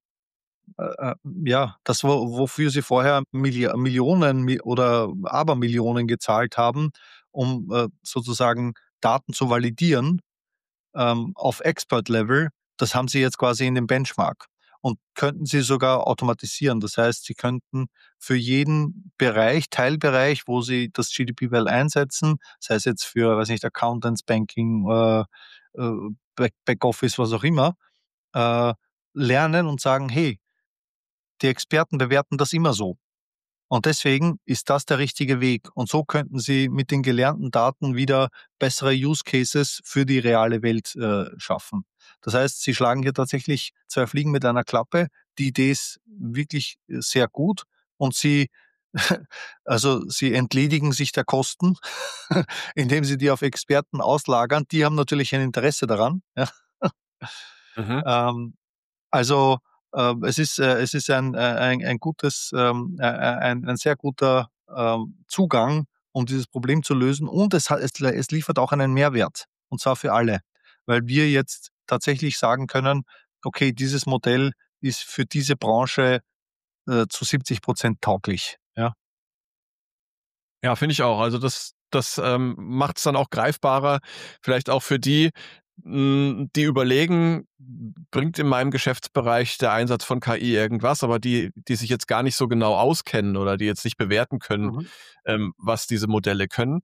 ja, das, wofür sie vorher Millionen oder Abermillionen gezahlt haben, um sozusagen Daten zu validieren auf Expert-Level, das haben sie jetzt quasi in dem Benchmark und könnten sie sogar automatisieren. Das heißt, sie könnten für jeden Bereich, Teilbereich, wo sie das GDP-Well einsetzen, sei es jetzt für, weiß nicht, Accountants, Banking, Backoffice, was auch immer, äh, lernen und sagen, hey, die Experten bewerten das immer so. Und deswegen ist das der richtige Weg. Und so könnten Sie mit den gelernten Daten wieder bessere Use Cases für die reale Welt schaffen. Das heißt, Sie schlagen hier tatsächlich zwei Fliegen mit einer Klappe. Die Idee ist wirklich sehr gut und also Sie entledigen sich der Kosten, indem Sie die auf Experten auslagern. Die haben natürlich ein Interesse daran. Ja. Mhm. Ähm, also, es ist ein gutes, ein sehr guter Zugang, um dieses Problem zu lösen und es liefert auch einen Mehrwert, und zwar für alle, weil wir jetzt tatsächlich sagen können: „Okay, dieses Modell ist für diese Branche zu 70% tauglich“, ja? Ja, finde ich auch. Also das macht es dann auch greifbarer, vielleicht auch für die, die überlegen, bringt in meinem Geschäftsbereich der Einsatz von KI irgendwas, aber die sich jetzt gar nicht so genau auskennen oder die jetzt nicht bewerten können, Mhm. was diese Modelle können.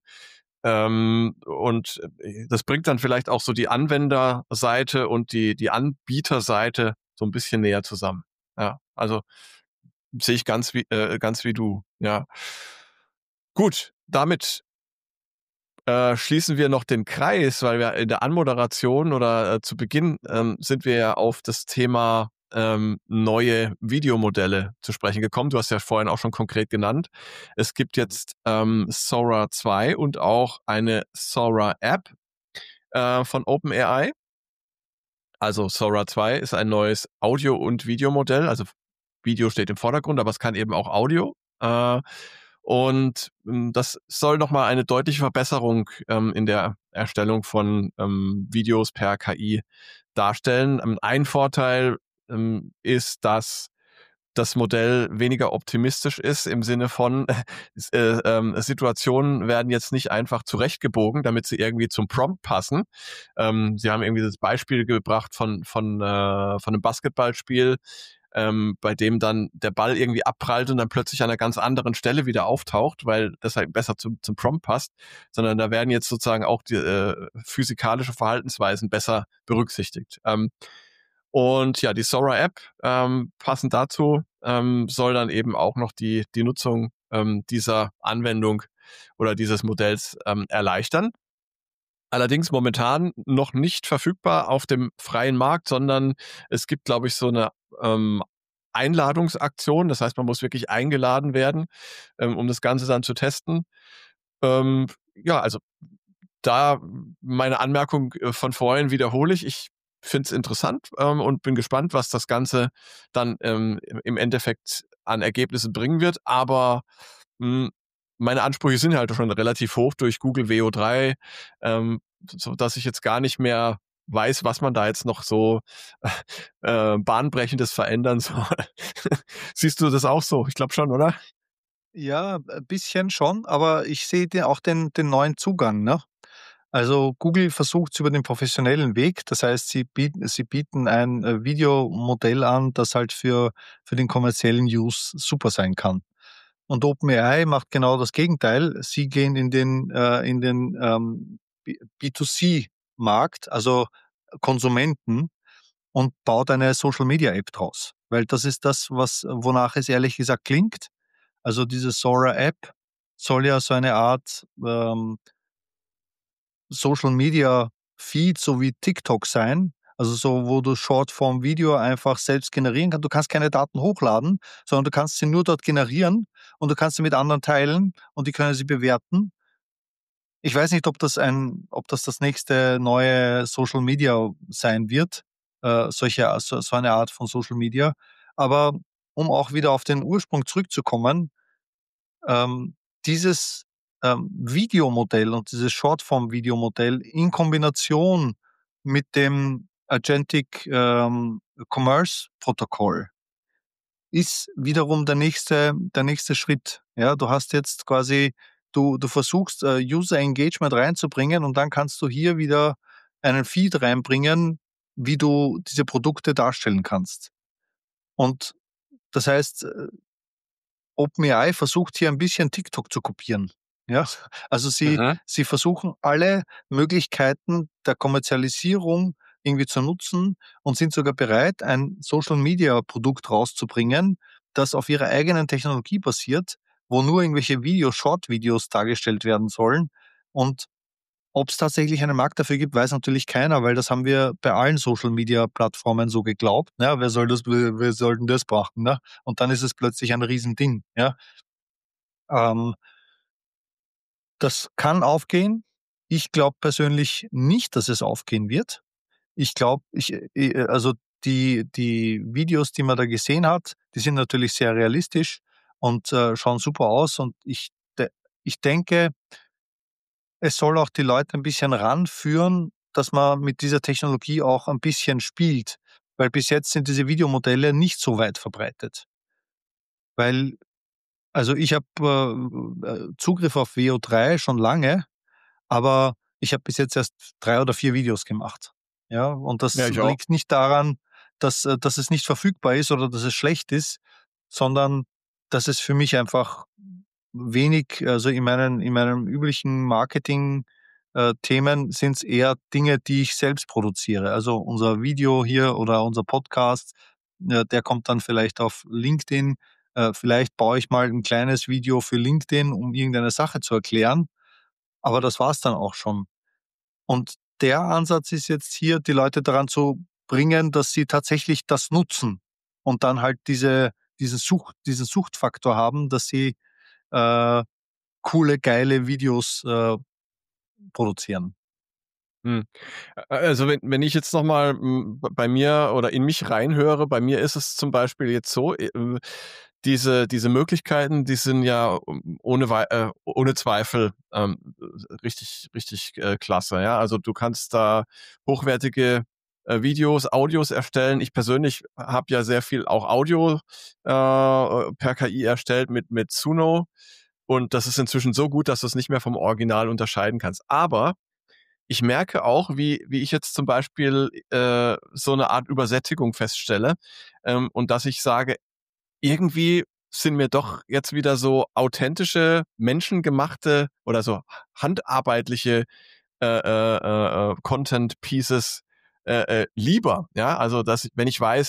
Und das bringt dann vielleicht auch so die Anwenderseite und die Anbieterseite so ein bisschen näher zusammen. Ja, also sehe ich ganz wie du, ja. Gut, damit schließen wir noch den Kreis, weil wir in der Anmoderation oder zu Beginn sind wir ja auf das Thema neue Videomodelle zu sprechen gekommen. Du hast ja vorhin auch schon konkret genannt. Es gibt jetzt Sora 2 und auch eine Sora App von OpenAI. Also Sora 2 ist ein neues Audio- und Videomodell. Also Video steht im Vordergrund, aber es kann eben auch Audio. Und das soll nochmal eine deutliche Verbesserung in der Erstellung von Videos per KI darstellen. Ein Vorteil ist, dass das Modell weniger optimistisch ist im Sinne von Situationen werden jetzt nicht einfach zurechtgebogen, damit sie irgendwie zum Prompt passen. Sie haben irgendwie das Beispiel gebracht von einem Basketballspiel, bei dem dann der Ball irgendwie abprallt und dann plötzlich an einer ganz anderen Stelle wieder auftaucht, weil das halt besser zum Prompt passt, sondern da werden jetzt sozusagen auch die physikalische Verhaltensweisen besser berücksichtigt. Und ja, die Sora-App, passend dazu, soll dann eben auch noch die Nutzung dieser Anwendung oder dieses Modells erleichtern. Allerdings momentan noch nicht verfügbar auf dem freien Markt, sondern es gibt, glaube ich, so eine Einladungsaktion. Das heißt, man muss wirklich eingeladen werden, um das Ganze dann zu testen. Ja, also da meine Anmerkung von vorhin wiederhole ich. Ich finde es interessant und bin gespannt, was das Ganze dann im Endeffekt an Ergebnissen bringen wird. Aber mh, meine Ansprüche sind halt schon relativ hoch durch Google VO3, so dass ich jetzt gar nicht mehr weiß, was man da jetzt noch so bahnbrechendes verändern soll. Siehst du das auch so? Ich glaube schon, oder? Ja, ein bisschen schon, aber ich sehe auch den neuen Zugang, ne? Also, Google versucht's über den professionellen Weg. Das heißt, sie bieten ein, Videomodell an, das halt für den kommerziellen Use super sein kann. Und OpenAI macht genau das Gegenteil. Sie gehen in den B2C-Markt, also Konsumenten, und baut eine Social-Media-App draus. Weil das ist das, wonach es ehrlich gesagt klingt. Also diese Sora-App soll ja so eine Art, Social-Media-Feed, so wie TikTok sein. Also so, wo du Shortform-Video einfach selbst generieren kannst. Du kannst keine Daten hochladen, sondern du kannst sie nur dort generieren und du kannst sie mit anderen teilen und die können sie bewerten. Ich weiß nicht, ob das nächste neue Social Media sein wird, so eine Art von Social Media. Aber um auch wieder auf den Ursprung zurückzukommen, dieses, Videomodell und dieses Shortform-Videomodell in Kombination mit dem Agentic, Commerce Protokoll ist wiederum der nächste Schritt. Ja, du hast jetzt quasi du versuchst, User Engagement reinzubringen und dann kannst du hier wieder einen Feed reinbringen, wie du diese Produkte darstellen kannst. Und das heißt, OpenAI versucht hier ein bisschen TikTok zu kopieren. Ja, also Mhm. sie versuchen alle Möglichkeiten der Kommerzialisierung irgendwie zu nutzen und sind sogar bereit, ein Social-Media-Produkt rauszubringen, das auf ihrer eigenen Technologie basiert, wo nur irgendwelche Short-Videos dargestellt werden sollen. Und ob es tatsächlich einen Markt dafür gibt, weiß natürlich keiner, weil das haben wir bei allen Social-Media-Plattformen so geglaubt. Ja, wer soll denn das brauchen, ne? Und dann ist es plötzlich ein Riesending, ja. Ähm, Das kann aufgehen. Ich glaube persönlich nicht, dass es aufgehen wird. Ich glaube, also die Videos, die man da gesehen hat, die sind natürlich sehr realistisch und, schauen super aus und ich denke, es soll auch die Leute ein bisschen ranführen, dass man mit dieser Technologie auch ein bisschen spielt, weil bis jetzt sind diese Videomodelle nicht so weit verbreitet. Weil also ich habe, Zugriff auf VO3 schon lange, aber ich habe bis jetzt erst 3 oder 4 Videos gemacht. Ja, und Ja, das ich auch. liegt nicht daran, dass es nicht verfügbar ist oder dass es schlecht ist, sondern dass es für mich einfach wenig, also in meinem üblichen Marketing, Themen sind's eher Dinge, die ich selbst produziere. Also unser Video hier oder unser Podcast, der kommt dann vielleicht auf LinkedIn. Vielleicht baue ich mal ein kleines Video für LinkedIn, um irgendeine Sache zu erklären, aber das war's dann auch schon. Und der Ansatz ist jetzt hier, die Leute daran zu bringen, dass sie tatsächlich das nutzen und dann halt diesen Suchtfaktor haben, dass sie, äh, coole, geile Videos, produzieren. Hm. Also wenn ich jetzt noch mal bei mir oder in mich reinhöre, bei mir ist es zum Beispiel jetzt so, diese Möglichkeiten, die sind ja ohne Zweifel richtig klasse. Ja, also du kannst da hochwertige Videos, Audios erstellen. Ich persönlich habe ja sehr viel auch Audio per KI erstellt mit Suno und das ist inzwischen so gut, dass du es nicht mehr vom Original unterscheiden kannst. Aber ich merke auch, wie ich jetzt zum Beispiel so eine Art Übersättigung feststelle und dass ich sage, irgendwie sind mir doch jetzt wieder so authentische, menschengemachte oder so handarbeitliche Content Pieces lieber. Ja, also dass wenn ich weiß,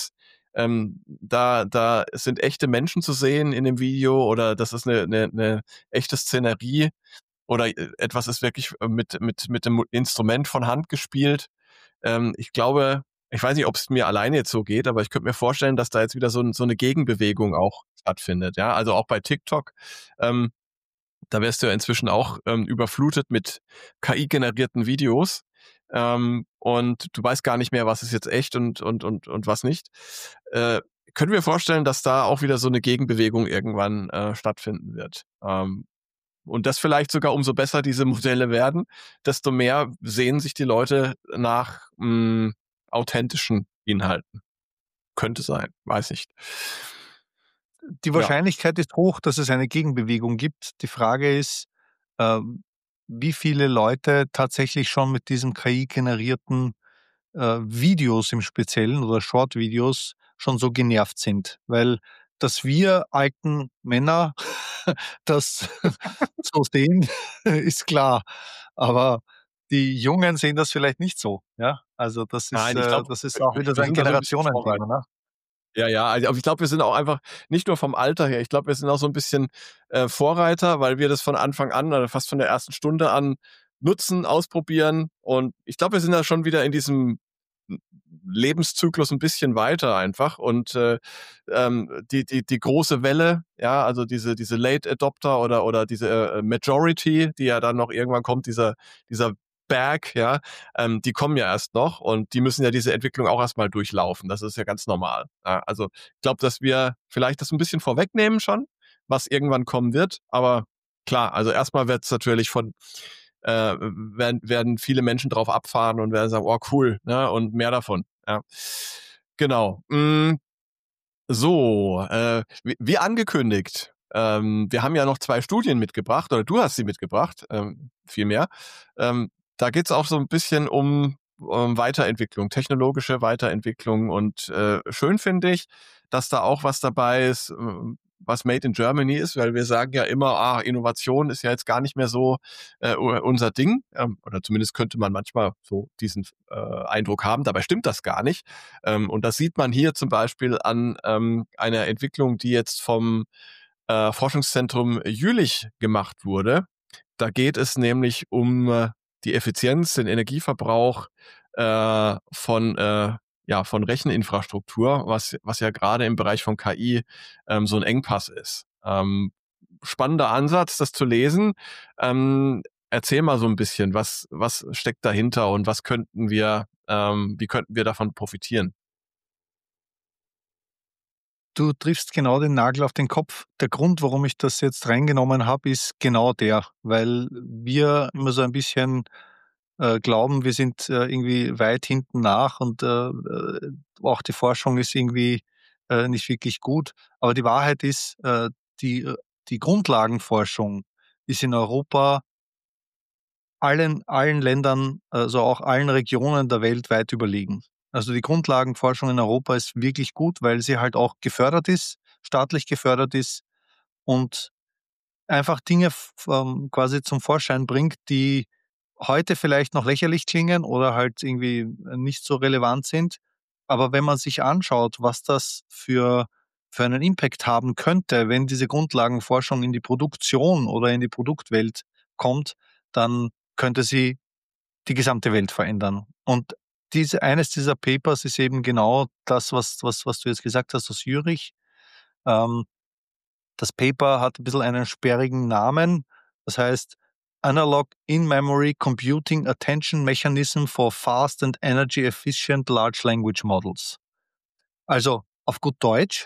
Da sind echte Menschen zu sehen in dem Video oder das ist eine echte Szenerie oder etwas ist wirklich mit dem Instrument von Hand gespielt. Ich glaube, ich weiß nicht, ob es mir alleine jetzt so geht, aber ich könnte mir vorstellen, dass da jetzt wieder so eine Gegenbewegung auch stattfindet. Ja, also auch bei TikTok. Da wirst du ja inzwischen auch überflutet mit KI-generierten Videos. Und du weißt gar nicht mehr, was ist jetzt echt und was nicht. Können wir vorstellen, dass da auch wieder so eine Gegenbewegung irgendwann stattfinden wird. Und das vielleicht sogar umso besser diese Modelle werden, desto mehr sehen sich die Leute nach authentischen Inhalten. Könnte sein, weiß nicht. Die Ja. Wahrscheinlichkeit ist hoch, dass es eine Gegenbewegung gibt. Die Frage ist, ähm, wie viele Leute tatsächlich schon mit diesen KI-generierten Videos im Speziellen oder Short-Videos schon so genervt sind. Weil, dass wir alten Männer das so sehen, ist klar. Aber die Jungen sehen das vielleicht nicht so. Ja, also Nein, ich glaube, das ist auch wieder so wir ein sind da so ein bisschen Generationenthema. Vorreiter. Ne? Ja, ja, also aber ich glaube, wir sind auch einfach nicht nur vom Alter her, ich glaube, wir sind auch so ein bisschen Vorreiter, weil wir das von Anfang an oder fast von der ersten Stunde an nutzen, ausprobieren und ich glaube, wir sind da schon wieder in diesem Lebenszyklus ein bisschen weiter einfach und die große Welle, ja, also diese Late Adopter oder diese Majority, die ja dann noch irgendwann kommt, dieser Berg, ja, die kommen ja erst noch und die müssen ja diese Entwicklung auch erstmal durchlaufen. Das ist ja ganz normal. Ja, also ich glaube, dass wir vielleicht das ein bisschen vorwegnehmen schon, was irgendwann kommen wird. Aber klar, also erstmal wird es natürlich werden viele Menschen drauf abfahren und werden sagen, oh cool, ne, und mehr davon. Ja. Genau. So, wie angekündigt, wir haben ja noch 2 Studien mitgebracht, oder du hast sie mitgebracht, vielmehr. Da geht's auch so ein bisschen um Weiterentwicklung, technologische Weiterentwicklung und schön finde ich, dass da auch was dabei ist, was Made in Germany ist, weil wir sagen ja immer, Innovation ist ja jetzt gar nicht mehr so unser Ding, oder zumindest könnte man manchmal so diesen Eindruck haben, dabei stimmt das gar nicht. Und das sieht man hier zum Beispiel an einer Entwicklung, die jetzt vom Forschungszentrum Jülich gemacht wurde. Da geht es nämlich um die Effizienz, den Energieverbrauch von Recheninfrastruktur, was ja gerade im Bereich von KI so ein Engpass ist. Spannender Ansatz, das zu lesen. Erzähl mal so ein bisschen, was steckt dahinter und wie könnten wir davon profitieren? Du triffst genau den Nagel auf den Kopf. Der Grund, warum ich das jetzt reingenommen habe, ist genau der, weil wir immer so ein bisschen glauben, wir sind irgendwie weit hinten nach und auch die Forschung ist irgendwie nicht wirklich gut. Aber die Wahrheit ist, die, äh, die Grundlagenforschung ist in Europa allen Ländern, also auch allen Regionen der Welt weit überlegen. Also die Grundlagenforschung in Europa ist wirklich gut, weil sie halt auch gefördert ist, staatlich gefördert ist und einfach Dinge quasi zum Vorschein bringt, die heute vielleicht noch lächerlich klingen oder halt irgendwie nicht so relevant sind. Aber wenn man sich anschaut, was das für einen Impact haben könnte, wenn diese Grundlagenforschung in die Produktion oder in die Produktwelt kommt, dann könnte sie die gesamte Welt verändern. Und eines dieser Papers ist eben genau das, was du jetzt gesagt hast aus Zürich. Ähm, Das Paper hat ein bisschen einen sperrigen Namen. Das heißt Analog In-Memory Computing Attention Mechanism for Fast and Energy Efficient Large Language Models. Also auf gut Deutsch,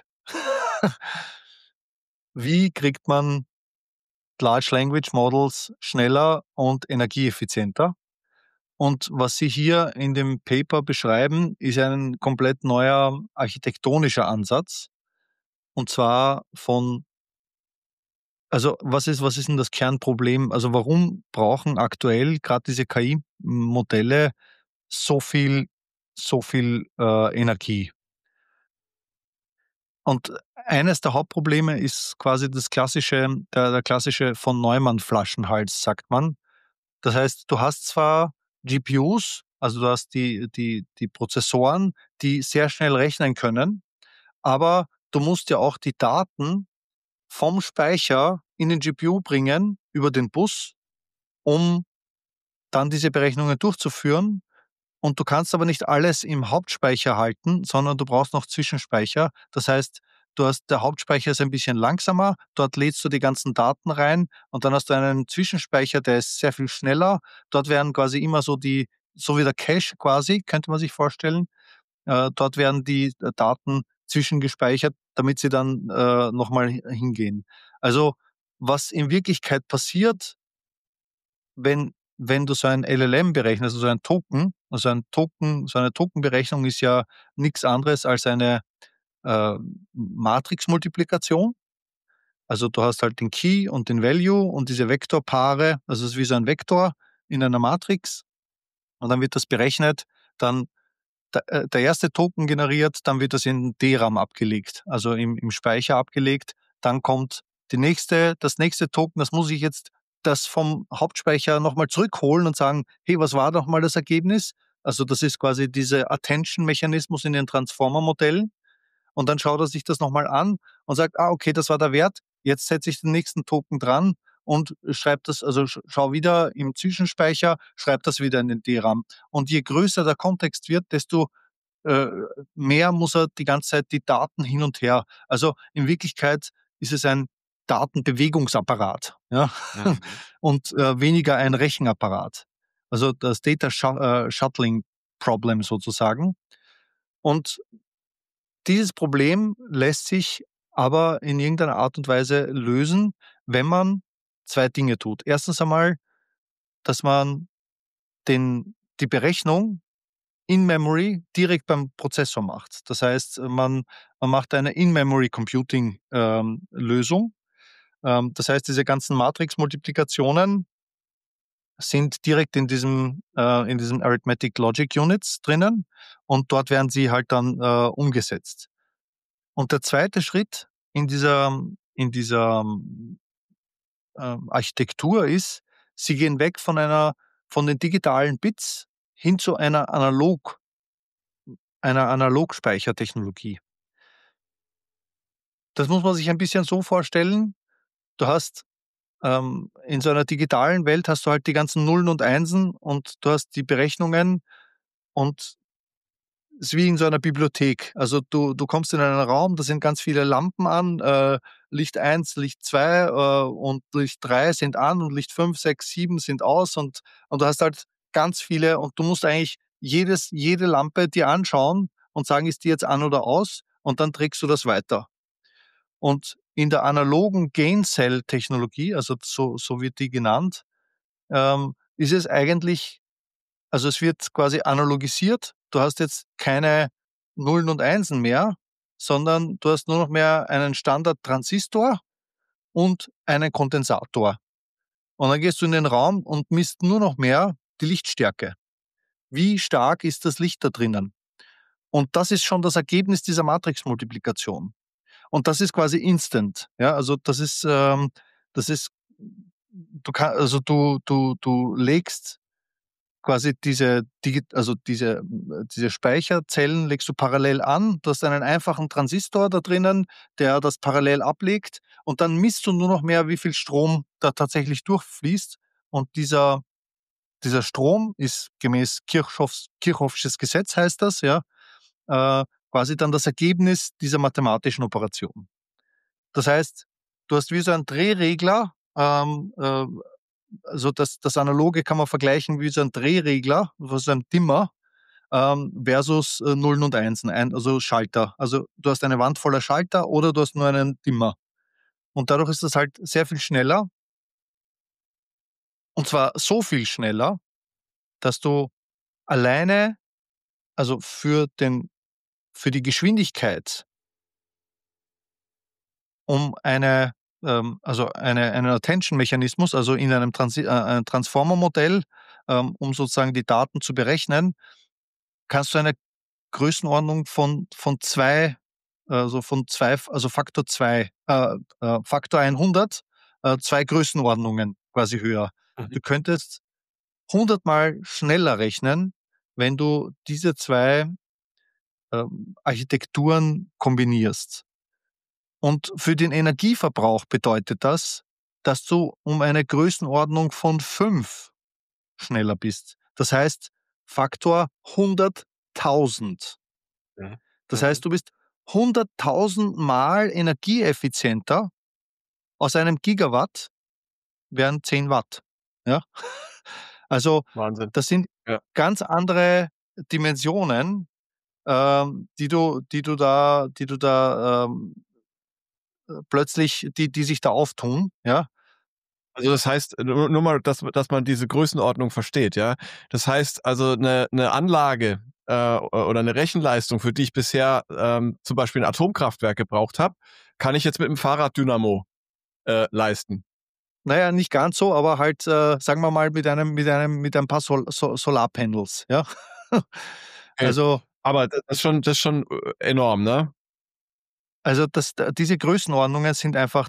wie kriegt man Large Language Models schneller und energieeffizienter? Und was Sie hier in dem Paper beschreiben, ist ein komplett neuer architektonischer Ansatz. Und zwar also was ist denn das Kernproblem? Also warum brauchen aktuell gerade diese KI-Modelle so viel Energie? Und eines der Hauptprobleme ist quasi der klassische von Neumann-Flaschenhals, sagt man. Das heißt, du hast zwar GPUs, also du hast die Prozessoren, die sehr schnell rechnen können, aber du musst ja auch die Daten vom Speicher in den GPU bringen über den Bus, um dann diese Berechnungen durchzuführen. Und du kannst aber nicht alles im Hauptspeicher halten, sondern du brauchst noch Zwischenspeicher. Das heißt, der Hauptspeicher ist ein bisschen langsamer, dort lädst du die ganzen Daten rein und dann hast du einen Zwischenspeicher, der ist sehr viel schneller. Dort werden quasi immer so wie der Cache quasi, könnte man sich vorstellen. Dort werden die Daten zwischengespeichert, damit sie dann nochmal hingehen. Also was in Wirklichkeit passiert, wenn du so ein LLM berechnest, also ein Token, so eine Tokenberechnung ist ja nichts anderes als eine äh, Matrixmultiplikation. Also du hast halt den Key und den Value und diese Vektorpaare, also es ist wie so ein Vektor in einer Matrix und dann wird das berechnet, dann der erste Token generiert, dann wird das in DRAM abgelegt, also im Speicher abgelegt. Dann kommt das nächste Token, das muss ich jetzt das vom Hauptspeicher nochmal zurückholen und sagen, hey, was war doch mal das Ergebnis? Also das ist quasi dieser Attention-Mechanismus in den Transformer-Modellen. Und dann schaut er sich das nochmal an und sagt, okay, das war der Wert, jetzt setze ich den nächsten Token dran und schreibt das, also schau wieder im Zwischenspeicher, schreibt das wieder in den DRAM. Und je größer der Kontext wird, desto äh, mehr muss er die ganze Zeit die Daten hin und her. Also in Wirklichkeit ist es ein Datenbewegungsapparat, ja, Mhm. und weniger ein Rechenapparat. Also das Shuttling Problem sozusagen. Und dieses Problem lässt sich aber in irgendeiner Art und Weise lösen, wenn man zwei Dinge tut. Erstens einmal, dass man die Berechnung in-Memory direkt beim Prozessor macht. Das heißt, man macht eine In-Memory-Computing-Lösung. Das heißt, diese ganzen Matrix-Multiplikationen sind direkt in diesem Arithmetic Logic Units drinnen und dort werden sie halt dann umgesetzt. Und der zweite Schritt in dieser Architektur ist, sie gehen weg von den digitalen Bits hin zu einer Analogspeichertechnologie. Das muss man sich ein bisschen so vorstellen. Du hast in so einer digitalen Welt hast du halt die ganzen Nullen und Einsen und du hast die Berechnungen und es ist wie in so einer Bibliothek. Also du kommst in einen Raum, da sind ganz viele Lampen an, Licht 1, Licht 2 und Licht 3 sind an und Licht 5, 6, 7 sind aus und du hast halt ganz viele und du musst eigentlich jede Lampe dir anschauen und sagen, ist die jetzt an oder aus und dann trägst du das weiter. Und in der analogen Gain-Cell-Technologie, also so wird die genannt, ist es eigentlich, also es wird quasi analogisiert. Du hast jetzt keine Nullen und Einsen mehr, sondern du hast nur noch mehr einen Standard-Transistor und einen Kondensator. Und dann gehst du in den Raum und misst nur noch mehr die Lichtstärke. Wie stark ist das Licht da drinnen? Und das ist schon das Ergebnis dieser Matrixmultiplikation. Und das ist quasi instant. Ja, also das ist, also du legst quasi diese Speicherzellen legst du parallel an. Du hast einen einfachen Transistor da drinnen, der das parallel ablegt und dann misst du nur noch mehr, wie viel Strom da tatsächlich durchfließt. Und dieser Strom ist gemäß Kirchhoffsches Gesetz heißt das, ja, quasi dann das Ergebnis dieser mathematischen Operation. Das heißt, du hast wie so einen Drehregler, also das Analoge kann man vergleichen wie so ein Drehregler, so ein Dimmer, versus Nullen und Einsen, also Schalter. Also du hast eine Wand voller Schalter oder du hast nur einen Dimmer. Und dadurch ist das halt sehr viel schneller. Und zwar so viel schneller, dass du alleine, also für die Geschwindigkeit, um einen Attention-Mechanismus, also in einem Transformer-Modell, um sozusagen die Daten zu berechnen, kannst du eine Größenordnung von 2, also Faktor 2, Faktor 100, 2 Größenordnungen quasi höher. Mhm. Du könntest 100 Mal schneller rechnen, wenn du diese 2 Architekturen kombinierst. Und für den Energieverbrauch bedeutet das, dass du um eine Größenordnung von 5 schneller bist. Das heißt, Faktor 100.000. Mhm. Das Mhm. heißt, du bist 100.000 Mal energieeffizienter. Aus einem Gigawatt wären 10 Watt. Ja? Also, Wahnsinn. das sind Ja. ganz andere Dimensionen, plötzlich, die sich da auftun, ja. Also das heißt, nur mal, dass man diese Größenordnung versteht, ja. Das heißt also eine Anlage oder eine Rechenleistung, für die ich bisher zum Beispiel ein Atomkraftwerk gebraucht habe, kann ich jetzt mit dem Fahrraddynamo leisten. Naja, nicht ganz so, aber halt, sagen wir mal, mit ein paar Solarpanels, ja. Okay. Also Aber das ist schon enorm, ne? Also diese Größenordnungen sind einfach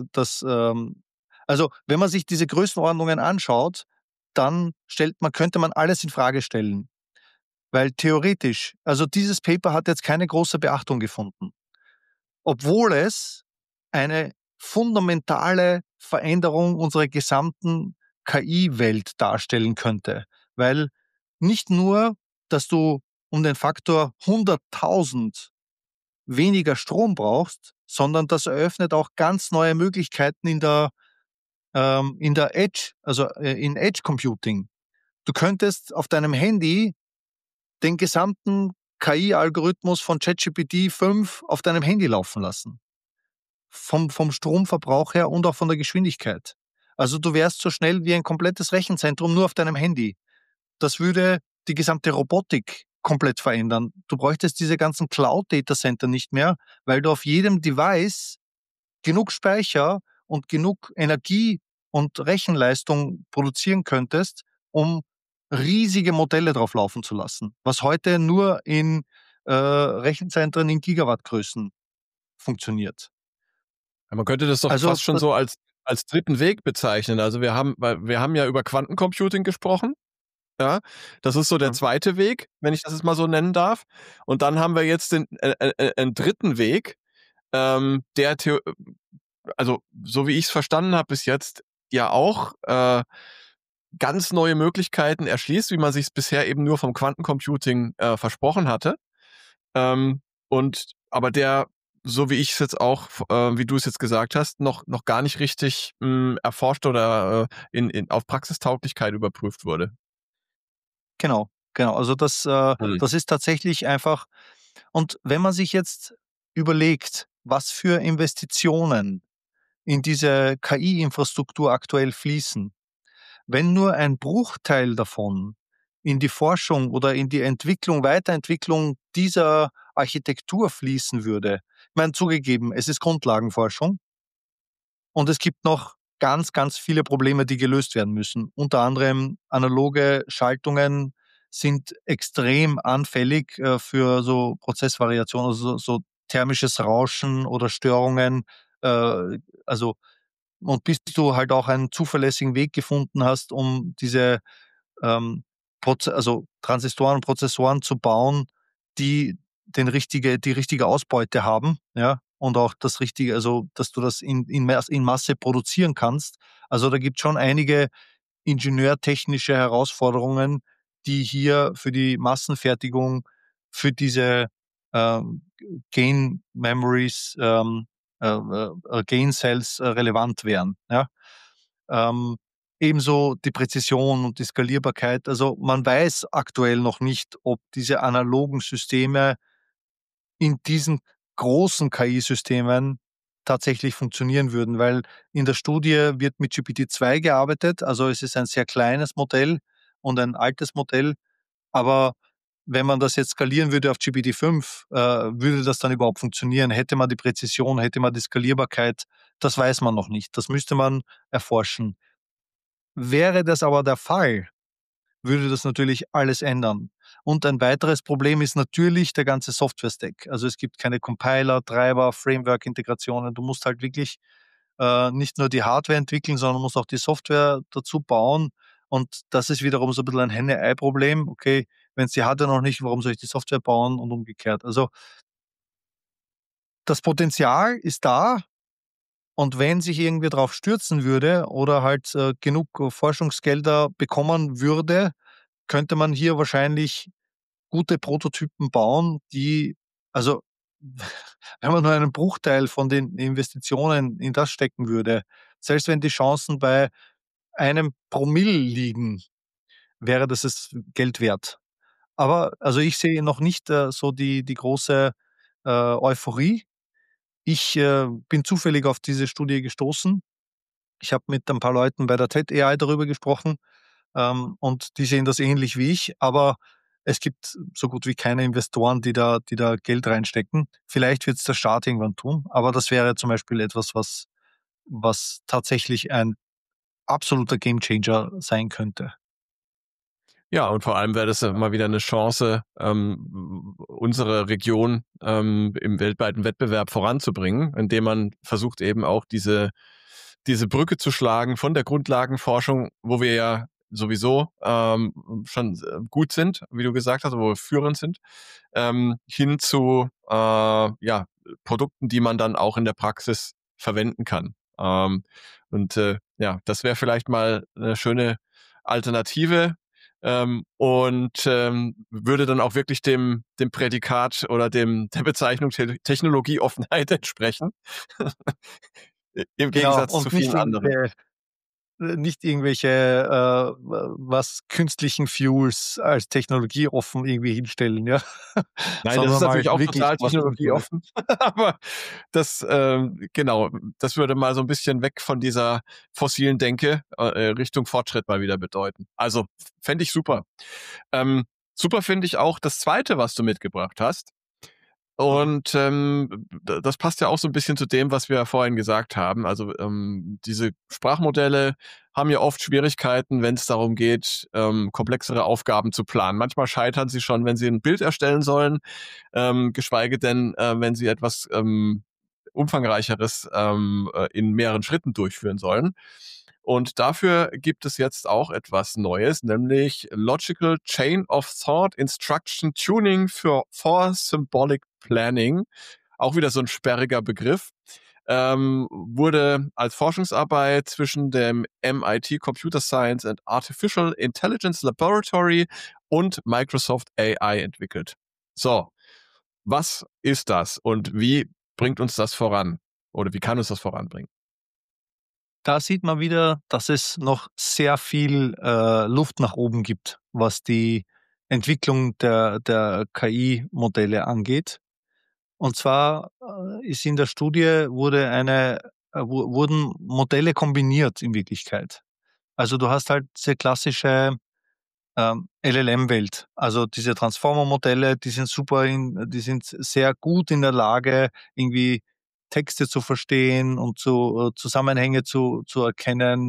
also wenn man sich diese Größenordnungen anschaut, dann könnte man alles in Frage stellen. Weil theoretisch, also dieses Paper hat jetzt keine große Beachtung gefunden, obwohl es eine fundamentale Veränderung unserer gesamten KI-Welt darstellen könnte. Weil nicht nur, dass du um den Faktor 100.000 weniger Strom brauchst, sondern das eröffnet auch ganz neue Möglichkeiten in der Edge, also in Edge Computing. Du könntest auf deinem Handy den gesamten KI-Algorithmus von ChatGPT 5 auf deinem Handy laufen lassen. Vom Stromverbrauch her und auch von der Geschwindigkeit. Also du wärst so schnell wie ein komplettes Rechenzentrum nur auf deinem Handy. Das würde die gesamte Robotik komplett verändern. Du bräuchtest diese ganzen Cloud-Data-Center nicht mehr, weil du auf jedem Device genug Speicher und genug Energie und Rechenleistung produzieren könntest, um riesige Modelle drauf laufen zu lassen, was heute nur in Rechenzentren in Gigawattgrößen funktioniert. Ja, man könnte das doch Also fast schon so als dritten Weg bezeichnen. Also wir haben ja über Quantencomputing gesprochen. Ja, das ist so der zweite Weg, wenn ich das jetzt mal so nennen darf. Und dann haben wir jetzt einen dritten Weg, der also so wie ich es verstanden habe bis jetzt, ja auch ganz neue Möglichkeiten erschließt, wie man sich bisher eben nur vom Quantencomputing versprochen hatte. Aber der, so wie ich es jetzt auch, wie du es jetzt gesagt hast, noch gar nicht richtig erforscht oder auf Praxistauglichkeit überprüft wurde. genau, genau. Also Hm. das ist tatsächlich einfach. Und wenn man sich jetzt überlegt, was für Investitionen in diese KI-Infrastruktur aktuell fließen, wenn nur ein Bruchteil davon in die Forschung oder in die Weiterentwicklung dieser Architektur fließen würde. Ich meine, zugegeben, es ist Grundlagenforschung und es gibt noch ganz, ganz viele Probleme, die gelöst werden müssen. Unter anderem analoge Schaltungen sind extrem anfällig für so Prozessvariationen, also thermisches Rauschen oder Störungen. Äh, also und bis du halt auch einen zuverlässigen Weg gefunden hast, um diese ähm, also Transistoren und Prozessoren zu bauen, die die richtige Ausbeute haben, ja, und auch das richtige, also dass du das in Masse produzieren kannst. Also da gibt es schon einige ingenieurtechnische Herausforderungen, die hier für die Massenfertigung, für diese ähm, Gain Memories, Gain Cells relevant wären. Ja? Ähm, Ebenso die Präzision und die Skalierbarkeit. Also man weiß aktuell noch nicht, ob diese analogen Systeme in diesen großen KI-Systemen tatsächlich funktionieren würden, weil in der Studie wird mit GPT-2 gearbeitet, also es ist ein sehr kleines Modell und ein altes Modell, aber wenn man das jetzt skalieren würde auf GPT-5, würde das dann überhaupt funktionieren? Hätte man die Präzision, hätte man die Skalierbarkeit? Das weiß man noch nicht. Das müsste man erforschen. Wäre das aber der Fall, würde das natürlich alles ändern. Und ein weiteres Problem ist natürlich der ganze Software-Stack. Also es gibt keine Compiler, Treiber, Framework-Integrationen. Du musst halt wirklich nicht nur die Hardware entwickeln, sondern musst auch die Software dazu bauen. Und das ist wiederum so ein bisschen ein Henne-Ei-Problem. Okay, Wenn es die Hardware noch nicht, warum soll ich die Software bauen und umgekehrt? Also das Potenzial ist da und wenn sich irgendwer drauf stürzen würde oder halt genug Forschungsgelder bekommen würde, könnte man hier wahrscheinlich gute Prototypen bauen, die, also wenn man nur einen Bruchteil von den Investitionen in das stecken würde, selbst wenn die Chancen bei einem Promille liegen, wäre das Geld wert. Aber also ich sehe noch nicht so die große Euphorie. Ich bin zufällig auf diese Studie gestoßen. Ich habe mit ein paar Leuten bei der TED AI darüber gesprochen, und die sehen das ähnlich wie ich, aber es gibt so gut wie keine Investoren, die da Geld reinstecken. Vielleicht wird es der Staat irgendwann tun, aber das wäre zum Beispiel etwas, was tatsächlich ein absoluter Gamechanger sein könnte. Ja, und vor allem wäre das ja mal wieder eine Chance, unsere Region im weltweiten Wettbewerb voranzubringen, indem man versucht eben auch diese Brücke zu schlagen von der Grundlagenforschung, wo wir ja sowieso schon gut sind, wie du gesagt hast, wo wir führend sind, hin zu ja, Produkten, die man dann auch in der Praxis verwenden kann. Und ja, das wäre vielleicht mal eine schöne Alternative, würde dann auch wirklich dem Prädikat oder der Bezeichnung Technologieoffenheit entsprechen. Im Genau, Gegensatz zu und vielen anderen. nicht irgendwelche was künstlichen Fuels als Technologie offen irgendwie hinstellen, ja, Nein, das ist sondern mal natürlich auch wirklich total was Sinnvolles. technologieoffen. Aber das, genau, das würde mal so ein bisschen weg von dieser fossilen Denke Richtung Fortschritt mal wieder bedeuten. Also fände ich super. Super finde ich auch das Zweite, was du mitgebracht hast. Und das passt ja auch so ein bisschen zu dem, was wir ja vorhin gesagt haben. Also diese Sprachmodelle haben ja oft Schwierigkeiten, wenn es darum geht, komplexere Aufgaben zu planen. Manchmal scheitern sie schon, wenn sie ein Bild erstellen sollen, geschweige denn, wenn sie etwas Umfangreicheres in mehreren Schritten durchführen sollen. Und dafür gibt es jetzt auch etwas Neues, nämlich Logical Chain of Thought Instruction Tuning for Symbolic Planning. Auch wieder so ein sperriger Begriff. Wurde als Forschungsarbeit zwischen dem MIT Computer Science and Artificial Intelligence Laboratory und Microsoft AI entwickelt. So, was ist das und wie bringt uns das voran? Oder wie kann uns das voranbringen? Da sieht man wieder, dass es noch sehr viel Luft nach oben gibt, was die Entwicklung der KI-Modelle angeht. Und zwar ist in der Studie wurden Modelle kombiniert in Wirklichkeit. Also du hast halt diese klassische LLM-Welt. Also diese Transformer-Modelle, die sind sehr gut in der Lage, irgendwie Texte zu verstehen und Zusammenhänge zu erkennen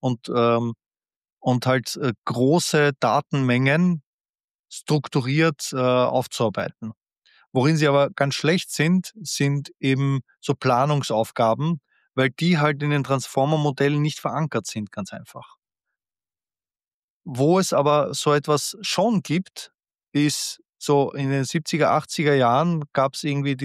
und halt große Datenmengen strukturiert aufzuarbeiten. Worin sie aber ganz schlecht sind eben so Planungsaufgaben, weil die halt in den Transformer-Modellen nicht verankert sind, ganz einfach. Wo es aber so etwas schon gibt, ist so in den 70er, 80er Jahren gab es irgendwie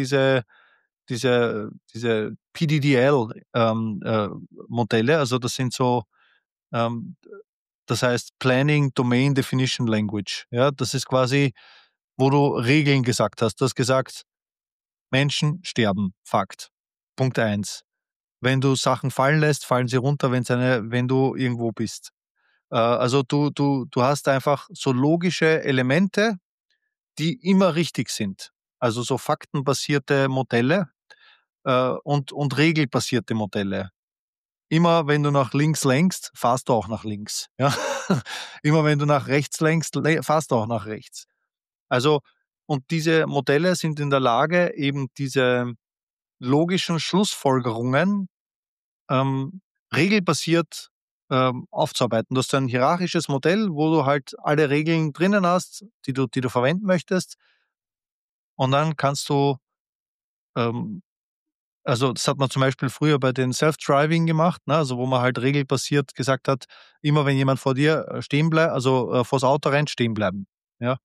diese PDDL Modelle, also das sind so, ähm, das heißt Planning Domain Definition Language. Ja, das ist quasi, wo du Regeln gesagt hast. Du hast gesagt, Menschen sterben, Fakt. Punkt eins. Wenn du Sachen fallen lässt, fallen sie runter, wenn du irgendwo bist. Also du hast einfach so logische Elemente, die immer richtig sind. Also so faktenbasierte Modelle und regelbasierte Modelle. Immer wenn du nach links lenkst, fahrst du auch nach links. Ja? Immer wenn du nach rechts lenkst, fahrst du auch nach rechts. Also, und diese Modelle sind in der Lage, eben diese logischen Schlussfolgerungen regelbasiert aufzuarbeiten. Du hast ein hierarchisches Modell, wo du halt alle Regeln drinnen hast, die du verwenden möchtest. Und dann kannst du, ähm, also das hat man zum Beispiel früher bei den Self-Driving gemacht, ne? Also wo man halt regelbasiert gesagt hat, immer wenn jemand vor dir stehen bleibt, also vors Auto rennt, stehen bleiben. Ja?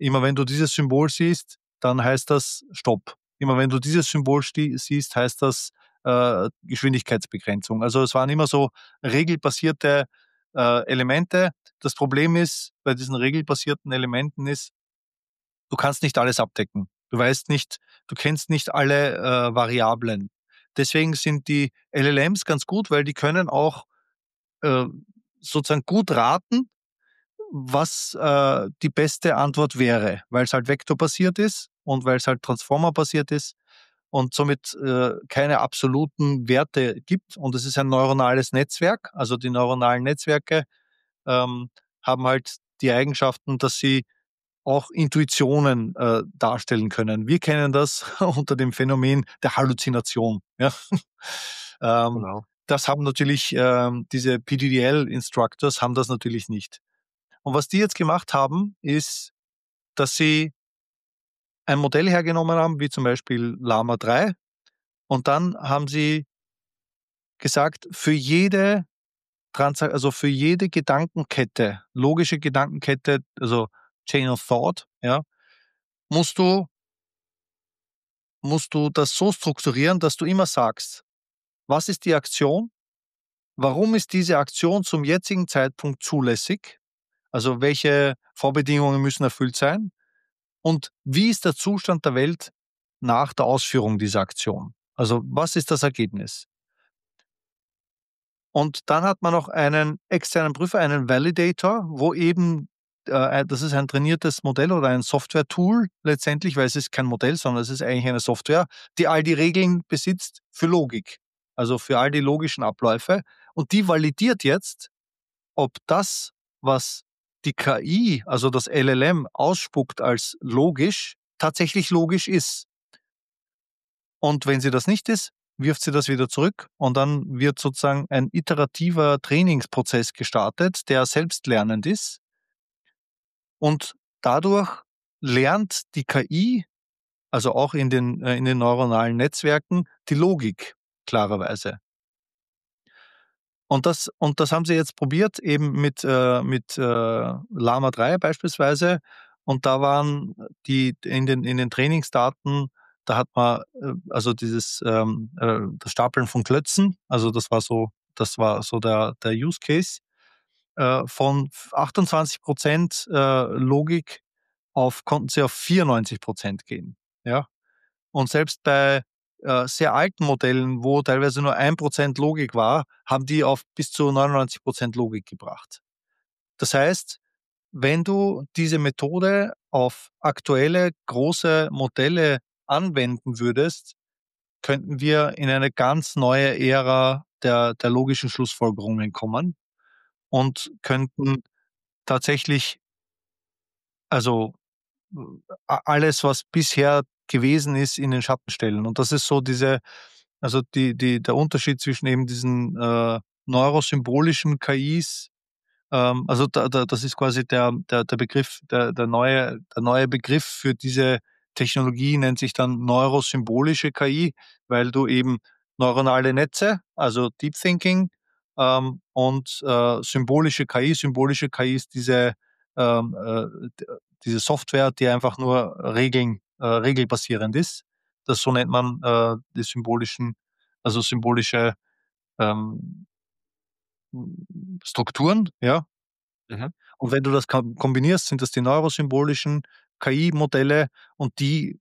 immer wenn du dieses Symbol siehst, dann heißt das Stopp. Immer wenn du dieses Symbol siehst, heißt das Geschwindigkeitsbegrenzung. Also es waren immer so regelbasierte Elemente. Das Problem ist, bei diesen regelbasierten Elementen ist, du kannst nicht alles abdecken. Du kennst nicht alle Variablen. Deswegen sind die LLMs ganz gut, weil die können auch äh, sozusagen gut raten, was die beste Antwort wäre, weil es halt vektorbasiert ist und weil es halt transformerbasiert ist und somit keine absoluten Werte gibt. Und es ist ein neuronales Netzwerk. Also die neuronalen Netzwerke ähm, haben halt die Eigenschaften, dass sie auch Intuitionen darstellen können. Wir kennen das unter dem Phänomen der Halluzination. Ja? ähm, Genau. Das haben natürlich diese PDDL-Instructors haben das natürlich nicht. Und was die jetzt gemacht haben, ist, dass sie ein Modell hergenommen haben, wie zum Beispiel Llama 3, und dann haben sie gesagt, also für jede Gedankenkette, logische Gedankenkette, also Chain of Thought, ja, musst du, musst du das so strukturieren, dass du immer sagst, was ist die Aktion? Warum ist diese Aktion zum jetzigen Zeitpunkt zulässig? Also welche Vorbedingungen müssen erfüllt sein? Und wie ist der Zustand der Welt nach der Ausführung dieser Aktion? Also was ist das Ergebnis? Und dann hat man noch einen externen Prüfer, einen Validator, wo eben, das ist ein trainiertes Modell oder ein Software-Tool letztendlich, weil es ist kein Modell, sondern es ist eigentlich eine Software, die all die Regeln besitzt für Logik, also für all die logischen Abläufe. Und die validiert jetzt, ob das, was die KI, also das LLM, ausspuckt als logisch, tatsächlich logisch ist. Und wenn sie das nicht ist, wirft sie das wieder zurück und dann wird sozusagen ein iterativer Trainingsprozess gestartet, der selbstlernend ist. Und dadurch lernt die KI, also auch in den neuronalen Netzwerken, die Logik klarerweise. Und das haben sie jetzt probiert, eben mit Llama 3 beispielsweise. Und da waren in den Trainingsdaten, da hat man also das Stapeln von Klötzen, also das war so der Use Case, von 28% Logik konnten sie auf 94% gehen. Ja? Und selbst bei sehr alten Modellen, wo teilweise nur 1% Logik war, haben die auf bis zu 99% Logik gebracht. Das heißt, wenn du diese Methode auf aktuelle große Modelle anwenden würdest, könnten wir in eine ganz neue Ära der logischen Schlussfolgerungen kommen und könnten tatsächlich, also alles, was bisher gewesen ist, in den Schatten stellen. Und das ist so der Unterschied zwischen eben diesen neurosymbolischen KIs, also das ist quasi der Begriff, der neue Begriff für diese Technologie nennt sich dann neurosymbolische KI, weil du eben neuronale Netze, also Deep Thinking, und symbolische KI ist ähm, äh, diese Software, die einfach nur regelbasierend ist. So nennt man die also symbolische ähm, Strukturen, ja. Mhm. Und wenn du das kombinierst, sind das die neurosymbolischen KI-Modelle und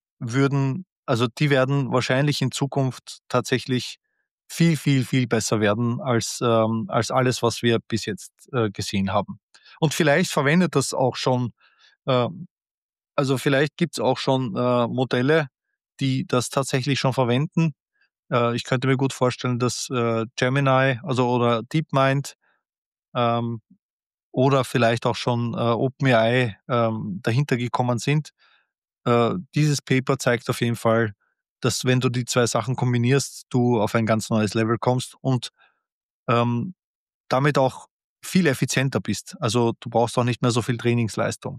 die werden wahrscheinlich in Zukunft tatsächlich viel, viel, viel besser werden als alles, was wir bis jetzt gesehen haben. Und vielleicht verwendet das auch schon, äh, also vielleicht gibt es auch schon Modelle, die das tatsächlich schon verwenden. Ich könnte mir gut vorstellen, dass Gemini, also oder DeepMind, ähm, oder vielleicht auch schon OpenAI dahinter gekommen sind. Dieses Paper zeigt auf jeden Fall, dass wenn du die zwei Sachen kombinierst, du auf ein ganz neues Level kommst und ähm, damit auch viel effizienter bist. Also du brauchst auch nicht mehr so viel Trainingsleistung.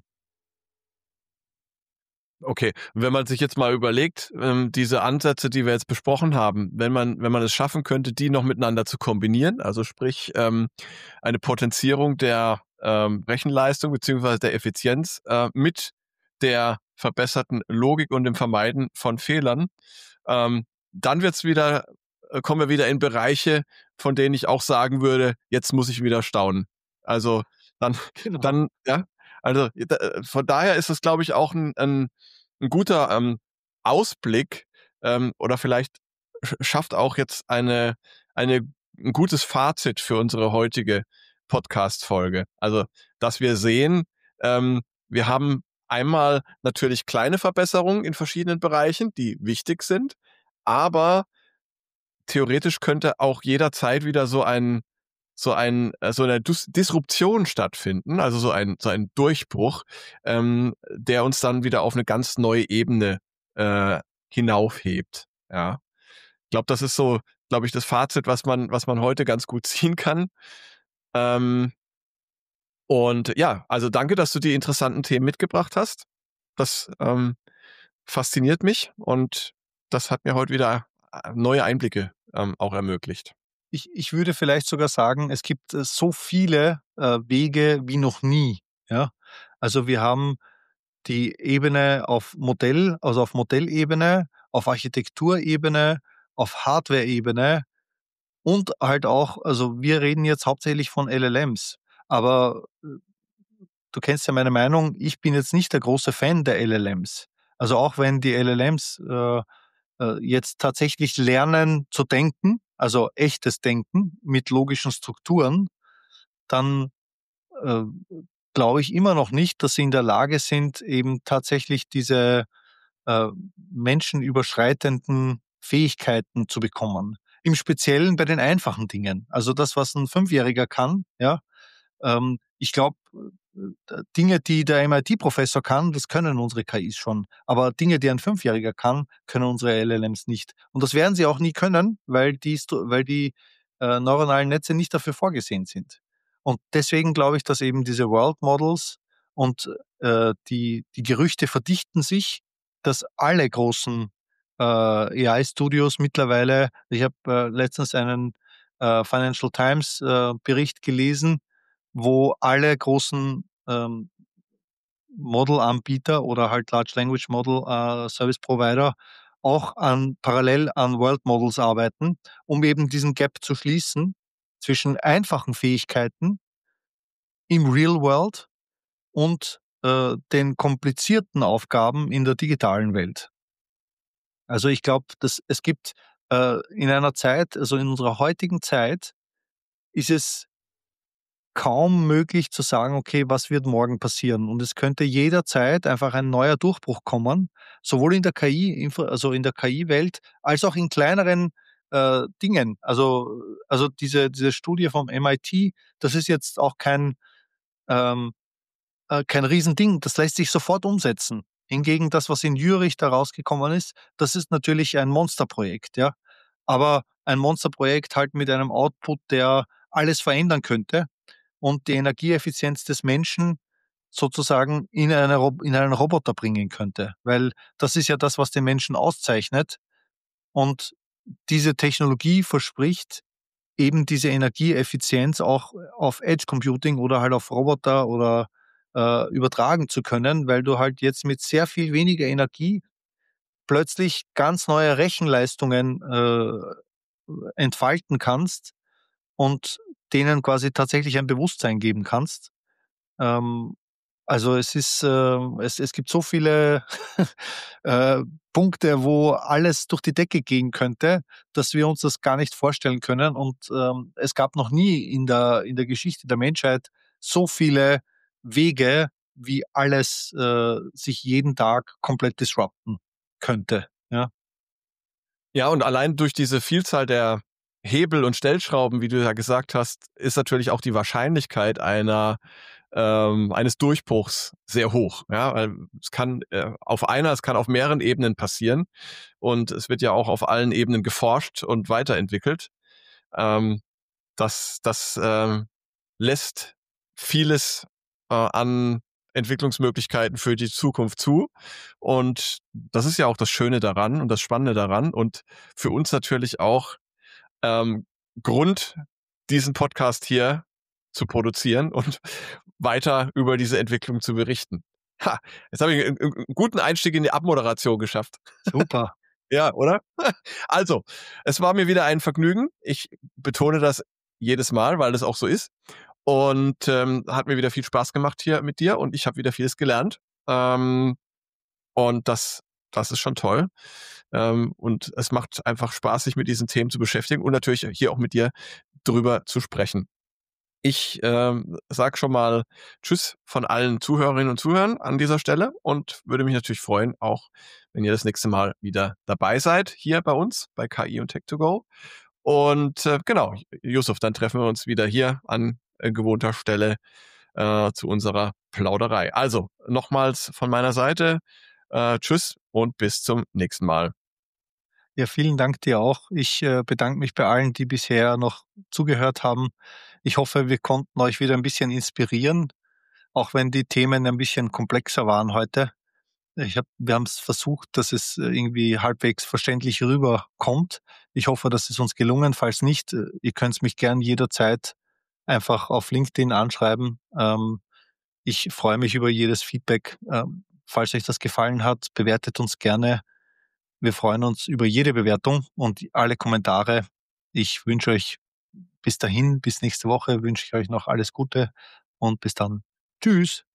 Okay, wenn man sich jetzt mal überlegt, diese Ansätze, die wir jetzt besprochen haben, wenn man es schaffen könnte, die noch miteinander zu kombinieren, also sprich eine Potenzierung der Rechenleistung beziehungsweise der Effizienz mit der verbesserten Logik und dem Vermeiden von Fehlern. Dann kommen wir wieder in Bereiche, von denen ich auch sagen würde, jetzt muss ich wieder staunen. Also Genau. von daher ist es, glaube ich, auch ein guter Ausblick, oder vielleicht schafft auch jetzt ein gutes Fazit für unsere heutige Podcast-Folge. Also, dass wir sehen, wir haben einmal natürlich kleine Verbesserungen in verschiedenen Bereichen, die wichtig sind, aber theoretisch könnte auch jederzeit wieder so eine Disruption stattfinden, also so ein Durchbruch, der uns dann wieder auf eine ganz neue Ebene hinaufhebt. Ja, ich glaube, das ist so, glaube ich, das Fazit, was man heute ganz gut ziehen kann. Und ja, also danke, dass du die interessanten Themen mitgebracht hast. Das fasziniert mich und das hat mir heute wieder neue Einblicke auch ermöglicht. Ich würde vielleicht sogar sagen, es gibt so viele Wege wie noch nie. Ja? Also wir haben die Ebene auf Modellebene, auf Architekturebene, auf Hardware-Ebene und halt auch, also wir reden jetzt hauptsächlich von LLMs, aber du kennst ja meine Meinung, ich bin jetzt nicht der große Fan der LLMs. Also auch wenn die LLMs jetzt tatsächlich lernen zu denken, also echtes Denken mit logischen Strukturen, dann äh, glaube ich immer noch nicht, dass sie in der Lage sind, eben tatsächlich diese äh, menschenüberschreitenden Fähigkeiten zu bekommen. Im Speziellen bei den einfachen Dingen. Also das, was ein Fünfjähriger kann, ja. Ich glaube, Dinge, die der MIT-Professor kann, das können unsere KIs schon. Aber Dinge, die ein Fünfjähriger kann, können unsere LLMs nicht. Und das werden sie auch nie können, weil die neuronalen Netze nicht dafür vorgesehen sind. Und deswegen glaube ich, dass eben diese World Models und die Gerüchte verdichten sich, dass alle großen AI-Studios mittlerweile, ich habe letztens einen Financial Times Bericht gelesen, wo alle großen Model-Anbieter oder halt Large Language Model Service Provider auch parallel an World Models arbeiten, um eben diesen Gap zu schließen zwischen einfachen Fähigkeiten im Real World und den komplizierten Aufgaben in der digitalen Welt. Also ich glaube, dass es gibt in einer Zeit, also in unserer heutigen Zeit, ist es kaum möglich zu sagen, okay, was wird morgen passieren? Und es könnte jederzeit einfach ein neuer Durchbruch kommen, sowohl in der also in der KI-Welt, als auch in kleineren Dingen. Also diese Studie vom MIT, das ist jetzt auch ähm, kein Riesending, das lässt sich sofort umsetzen. Hingegen das, was in Jülich da rausgekommen ist, das ist natürlich ein Monsterprojekt, ja. Aber ein Monsterprojekt halt mit einem Output, der alles verändern könnte und die Energieeffizienz des Menschen sozusagen in einen Roboter bringen könnte. Weil das ist ja das, was den Menschen auszeichnet. Und diese Technologie verspricht eben diese Energieeffizienz auch auf Edge Computing oder halt auf Roboter oder übertragen zu können, weil du halt jetzt mit sehr viel weniger Energie plötzlich ganz neue Rechenleistungen entfalten kannst und denen quasi tatsächlich ein Bewusstsein geben kannst. Ähm, also es gibt so viele äh, Punkte, wo alles durch die Decke gehen könnte, dass wir uns das gar nicht vorstellen können. Und es gab noch nie in der Geschichte der Menschheit so viele Wege, wie alles sich jeden Tag komplett disrupten könnte. Ja. Ja, und allein durch diese Vielzahl der Hebel und Stellschrauben, wie du ja gesagt hast, ist natürlich auch die Wahrscheinlichkeit eines Durchbruchs sehr hoch. Ja, weil es kann es kann auf mehreren Ebenen passieren und es wird ja auch auf allen Ebenen geforscht und weiterentwickelt. Ähm, das lässt vieles an Entwicklungsmöglichkeiten für die Zukunft zu. Und das ist ja auch das Schöne daran und das Spannende daran und für uns natürlich auch ähm, Grund, diesen Podcast hier zu produzieren und weiter über diese Entwicklung zu berichten. Ha, jetzt habe ich einen guten Einstieg in die Abmoderation geschafft. Super. Ja, oder? Also, es war mir wieder ein Vergnügen. Ich betone das jedes Mal, weil das auch so ist. Und hat mir wieder viel Spaß gemacht hier mit dir und ich habe wieder vieles gelernt. Und das ist schon toll. Und es macht einfach Spaß, sich mit diesen Themen zu beschäftigen und natürlich hier auch mit dir drüber zu sprechen. Ich sage schon mal Tschüss von allen Zuhörerinnen und Zuhörern an dieser Stelle und würde mich natürlich freuen, auch wenn ihr das nächste Mal wieder dabei seid, hier bei uns, bei KI und Tech2Go. Und genau, Yusuf, dann treffen wir uns wieder hier an gewohnter Stelle zu unserer Plauderei. Also, nochmals von meiner Seite, tschüss und bis zum nächsten Mal. Ja, vielen Dank dir auch. Ich bedanke mich bei allen, die bisher noch zugehört haben. Ich hoffe, wir konnten euch wieder ein bisschen inspirieren, auch wenn die Themen ein bisschen komplexer waren heute. Wir haben es versucht, dass es irgendwie halbwegs verständlich rüberkommt. Ich hoffe, das ist uns gelungen. Falls nicht, ihr könnt mich gern jederzeit einfach auf LinkedIn anschreiben. Ich freue mich über jedes Feedback. Falls euch das gefallen hat, bewertet uns gerne. Wir freuen uns über jede Bewertung und alle Kommentare. Ich wünsche euch bis dahin, bis nächste Woche, wünsche ich euch noch alles Gute und bis dann. Tschüss.